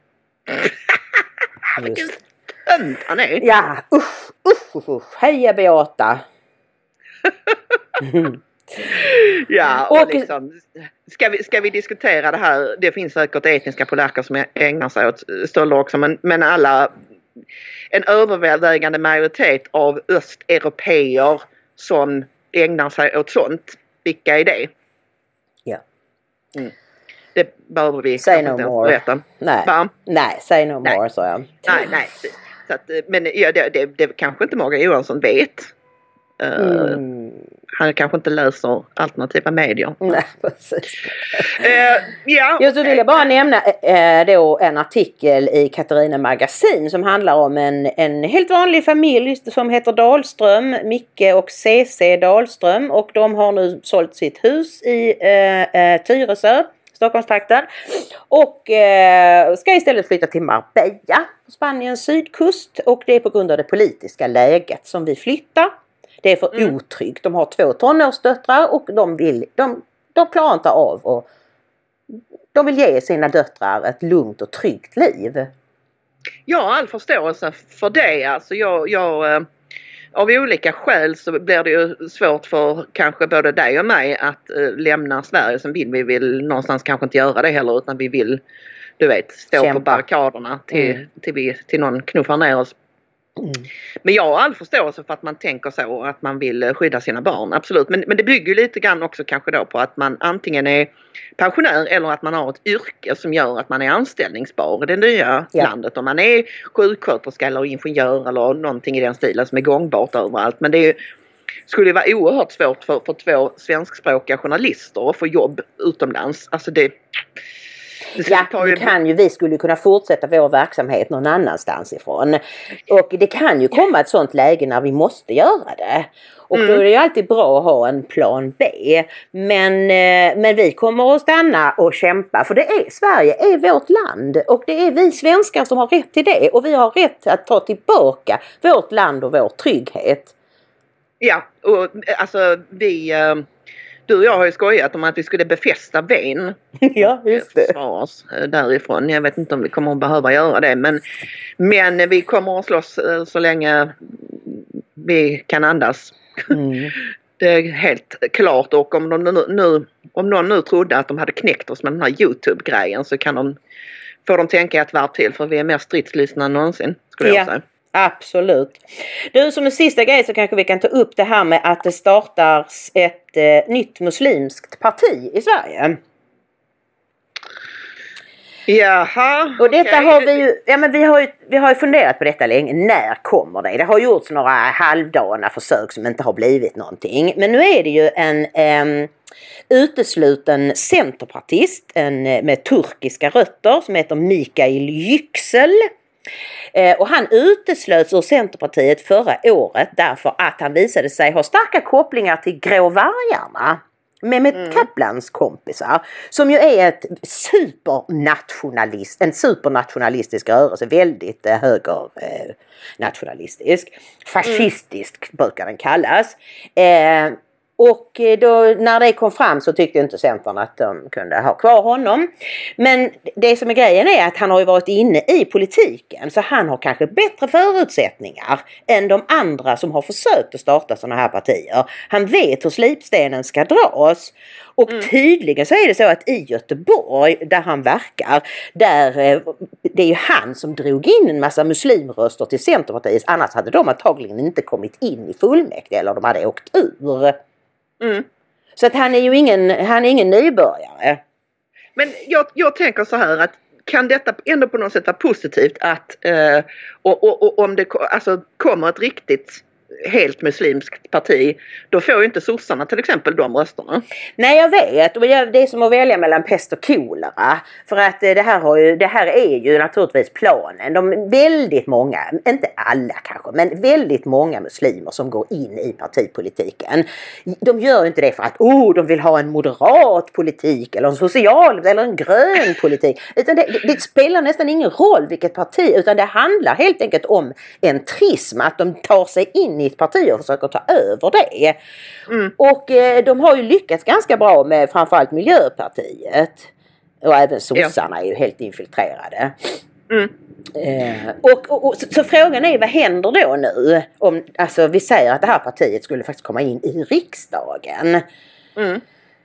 Vilken tönt han är. Ja, usch, usch, usch, usch. Heja Beata. Mm. Ja, och, och liksom, ska, vi, ska vi diskutera det här? Det finns säkert etniska polacker som ägnar sig åt stölder också, men, men alla en övervägande majoritet av östeuropeer som ägnar sig åt sånt. Vilka är det? Ja. Mm. Det behöver vi say kanske no inte more. Berätta. Nej. Va? Nej, say no nej. more, sa jag. Nej, nej. Så att, men ja, det, det, det kanske inte Morgan Johansson vet. Mm. Uh, han kanske inte läser alternativa medier. Nej, precis. uh, ja, jo, så vill jag bara nämna uh, då en artikel i Katarina Magasin som handlar om en, en helt vanlig familj som heter Dahlström, Micke och C C Dahlström, och de har nu sålt sitt hus i uh, uh, Tyresö, Stockholmstrakten, och eh, ska istället flytta till Marbella, Spaniens sydkust, och det är på grund av det politiska läget som vi flyttar. Det är för mm. otryggt. De har två tonårsdöttrar och de vill de, de klarar inte av och de vill ge sina döttrar ett lugnt och tryggt liv. Ja, all förståelse för det. Alltså jag, jag av olika skäl så blir det ju svårt för kanske både dig och mig att uh, lämna Sverige. Sen vill vi vill någonstans kanske inte göra det heller, utan vi vill, du vet, stå Kämpa. på barrikaderna till, mm. till, vi, till någon knuffar ner oss. Mm. Men jag har all förståelse för att man tänker så, att man vill skydda sina barn, absolut. Men, men det bygger lite grann också kanske då på att man antingen är pensionär eller att man har ett yrke som gör att man är anställningsbar i det nya ja. landet. Om man är sjuksköterska eller ingenjör eller någonting i den stilen som är gångbart överallt. Men det är, skulle vara oerhört svårt för, för två svenskspråkiga journalister att få jobb utomlands. Alltså det... Ja, det kan ju, vi skulle kunna fortsätta vår verksamhet någon annanstans ifrån. Och det kan ju komma ett sånt läge när vi måste göra det. Och mm. då är det ju alltid bra att ha en plan B. Men, men vi kommer att stanna och kämpa. För det är, Sverige är vårt land. Och det är vi svenskar som har rätt till det. Och vi har rätt att ta tillbaka vårt land och vår trygghet. Ja, och alltså vi... Du och jag har ju skojat om att vi skulle befästa Ven. Ja, just det. Försvars därifrån. Jag vet inte om vi kommer att behöva göra det. Men, men vi kommer att slåss så länge vi kan andas. Mm. Det är helt klart. Och om, de nu, nu, om någon nu trodde att de hade knäckt oss med den här YouTube-grejen, så kan de, får de tänka ett varv till. För vi är mer stridslystna än någonsin, skulle ja. jag säga. Absolut. Du, som en sista grej så kanske vi kan ta upp det här med att det startas ett eh, nytt muslimskt parti i Sverige. Jaha. Och detta okay. har vi ju, ja men vi har ju, vi har ju funderat på detta länge. När kommer det? Det har gjorts några halvdana försök som inte har blivit någonting. Men nu är det ju en eh, utesluten centerpartist, en med turkiska rötter, som heter Mikael Yüksel. Eh, och han uteslöts ur Centerpartiet förra året därför att han visade sig ha starka kopplingar till Gråvargarna. Mehmet mm. Kaplans kompisar, som ju är ett supernationalist, en supernationalistisk rörelse, väldigt eh, högernationalistisk, eh, fascistisk mm. brukar den kallas. Eh, Och då, när det kom fram så tyckte inte Centern att de kunde ha kvar honom. Men det som är grejen är att han har ju varit inne i politiken. Så han har kanske bättre förutsättningar än de andra som har försökt att starta sådana här partier. Han vet hur slipstenen ska dras. Och mm. tydligen så är det så att i Göteborg, där han verkar, där det är ju han som drog in en massa muslimröster till Centerpartiet. Annars hade de antagligen inte kommit in i fullmäktige, eller de hade åkt ur. Mm. Så att han är ju ingen, han är ingen nybörjare. Men jag, jag tänker så här att kan detta ändå på något sätt vara positivt att eh, och, och, och om det alltså, kommer ett riktigt helt muslimskt parti, då får ju inte sossarna till exempel de rösterna. Nej, jag vet. Det är som att välja mellan pest och kolera. För att det här, har ju, det här är ju naturligtvis planen. De väldigt många, inte alla kanske, men väldigt många muslimer som går in i partipolitiken. De gör inte det för att oh, de vill ha en moderat politik eller en social eller en grön politik. Utan det, det spelar nästan ingen roll vilket parti, utan det handlar helt enkelt om en trism, att de tar sig in i ett parti och försöker ta över det. Mm. Och eh, de har ju lyckats ganska bra med framförallt Miljöpartiet. Och även sossarna ja. är ju helt infiltrerade. Mm. Eh, och, och, och, så, så frågan är, vad händer då nu? Om alltså, vi säger att det här partiet skulle faktiskt komma in i riksdagen. Mm.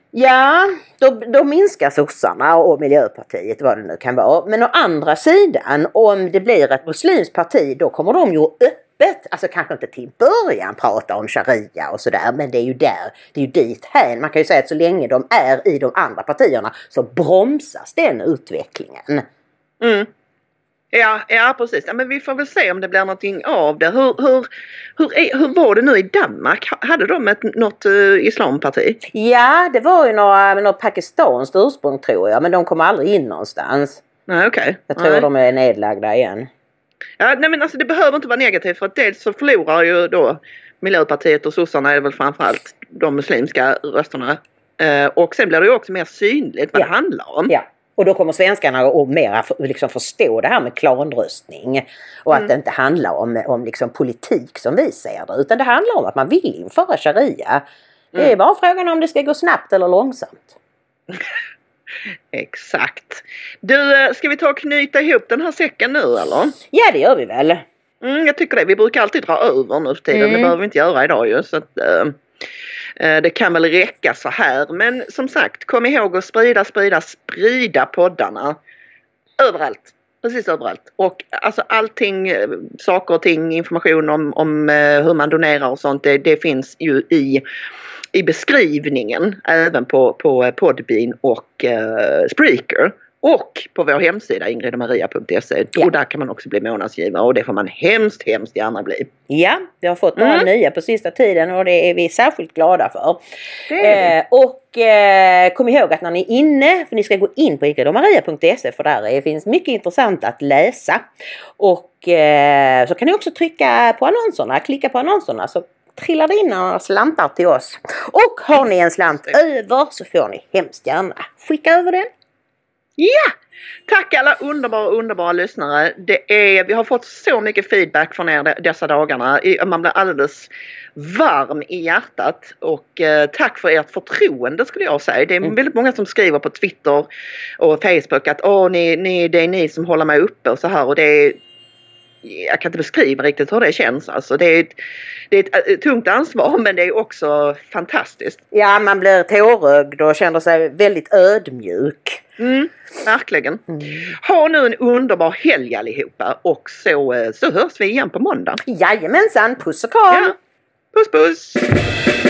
Ja, då, då minskar sossarna och Miljöpartiet, vad det nu kan vara. Men å andra sidan, om det blir ett muslimskt parti, då kommer de ju öppet, alltså kanske inte till början prata om sharia och sådär, men det är ju där, det är ju dit här. Man kan ju säga att så länge de är i de andra partierna så bromsas den utvecklingen. Mm. Ja, ja precis. Ja, men vi får väl se om det blir någonting av det. Hur, hur, hur, är, hur var det nu i Danmark? Hade de ett, något uh, islamparti? Ja, det var ju några, något pakistanskt ursprung tror jag. Men de kom aldrig in någonstans. Nej, okej. Okay. Jag tror nej. de är nedlagda igen. Ja, nej men alltså det behöver inte vara negativt. För att dels så förlorar ju då Miljöpartiet och sossarna är väl framförallt de muslimska rösterna. Uh, och sen blir det ju också mer synligt vad ja. det handlar om. Ja. Och då kommer svenskarna att mer liksom förstå det här med klanröstning. Och mm. att det inte handlar om, om liksom politik som vi ser det. Utan det handlar om att man vill införa sharia. Det är mm. bara frågan om det ska gå snabbt eller långsamt. Exakt. Du, ska vi ta och knyta ihop den här säcken nu eller? Ja, det gör vi väl. Mm, jag tycker det. Vi brukar alltid dra över nu för tiden. Mm. Det behöver vi inte göra idag ju. Så att... Uh... Det kan väl räcka så här. Men som sagt, kom ihåg att sprida, sprida, sprida poddarna. Överallt. Precis överallt. Och alltså allting, saker och ting, information om, om hur man donerar och sånt. Det, det finns ju i, i beskrivningen. Även på, på Podbean och uh, Spreaker. Och på vår hemsida ingrid och maria punkt se. Ja. Och där kan man också bli månadsgivare. Och det får man hemskt, hemskt gärna bli. Ja, vi har fått några mm. nya på sista tiden. Och det är vi särskilt glada för. Eh, och eh, kom ihåg att när ni är inne. För ni ska gå in på ingrid och maria punkt se. För där är, finns mycket intressant att läsa. Och eh, så kan ni också trycka på annonserna. Klicka på annonserna. Så trillar det in några slantar till oss. Och har ni en slant över så får ni hemskt gärna skicka över den. Ja! Tack alla underbara, underbara lyssnare. Det är, vi har fått så mycket feedback från er dessa dagarna. Man blir alldeles varm i hjärtat. Och eh, tack för ert förtroende skulle jag säga. Det är mm. väldigt många som skriver på Twitter och Facebook att Åh, ni, ni, det är ni som håller mig uppe och så här. Och det är, jag kan inte beskriva riktigt hur det känns. Alltså, det är ett, det är ett tungt ansvar men det är också fantastiskt. Ja, man blir tårögd och känner sig väldigt ödmjuk. Mm, verkligen. Mm. Ha nu en underbar helg allihopa och så, så hörs vi igen på måndag. Jajamensan, puss och kram. Ja. Puss puss.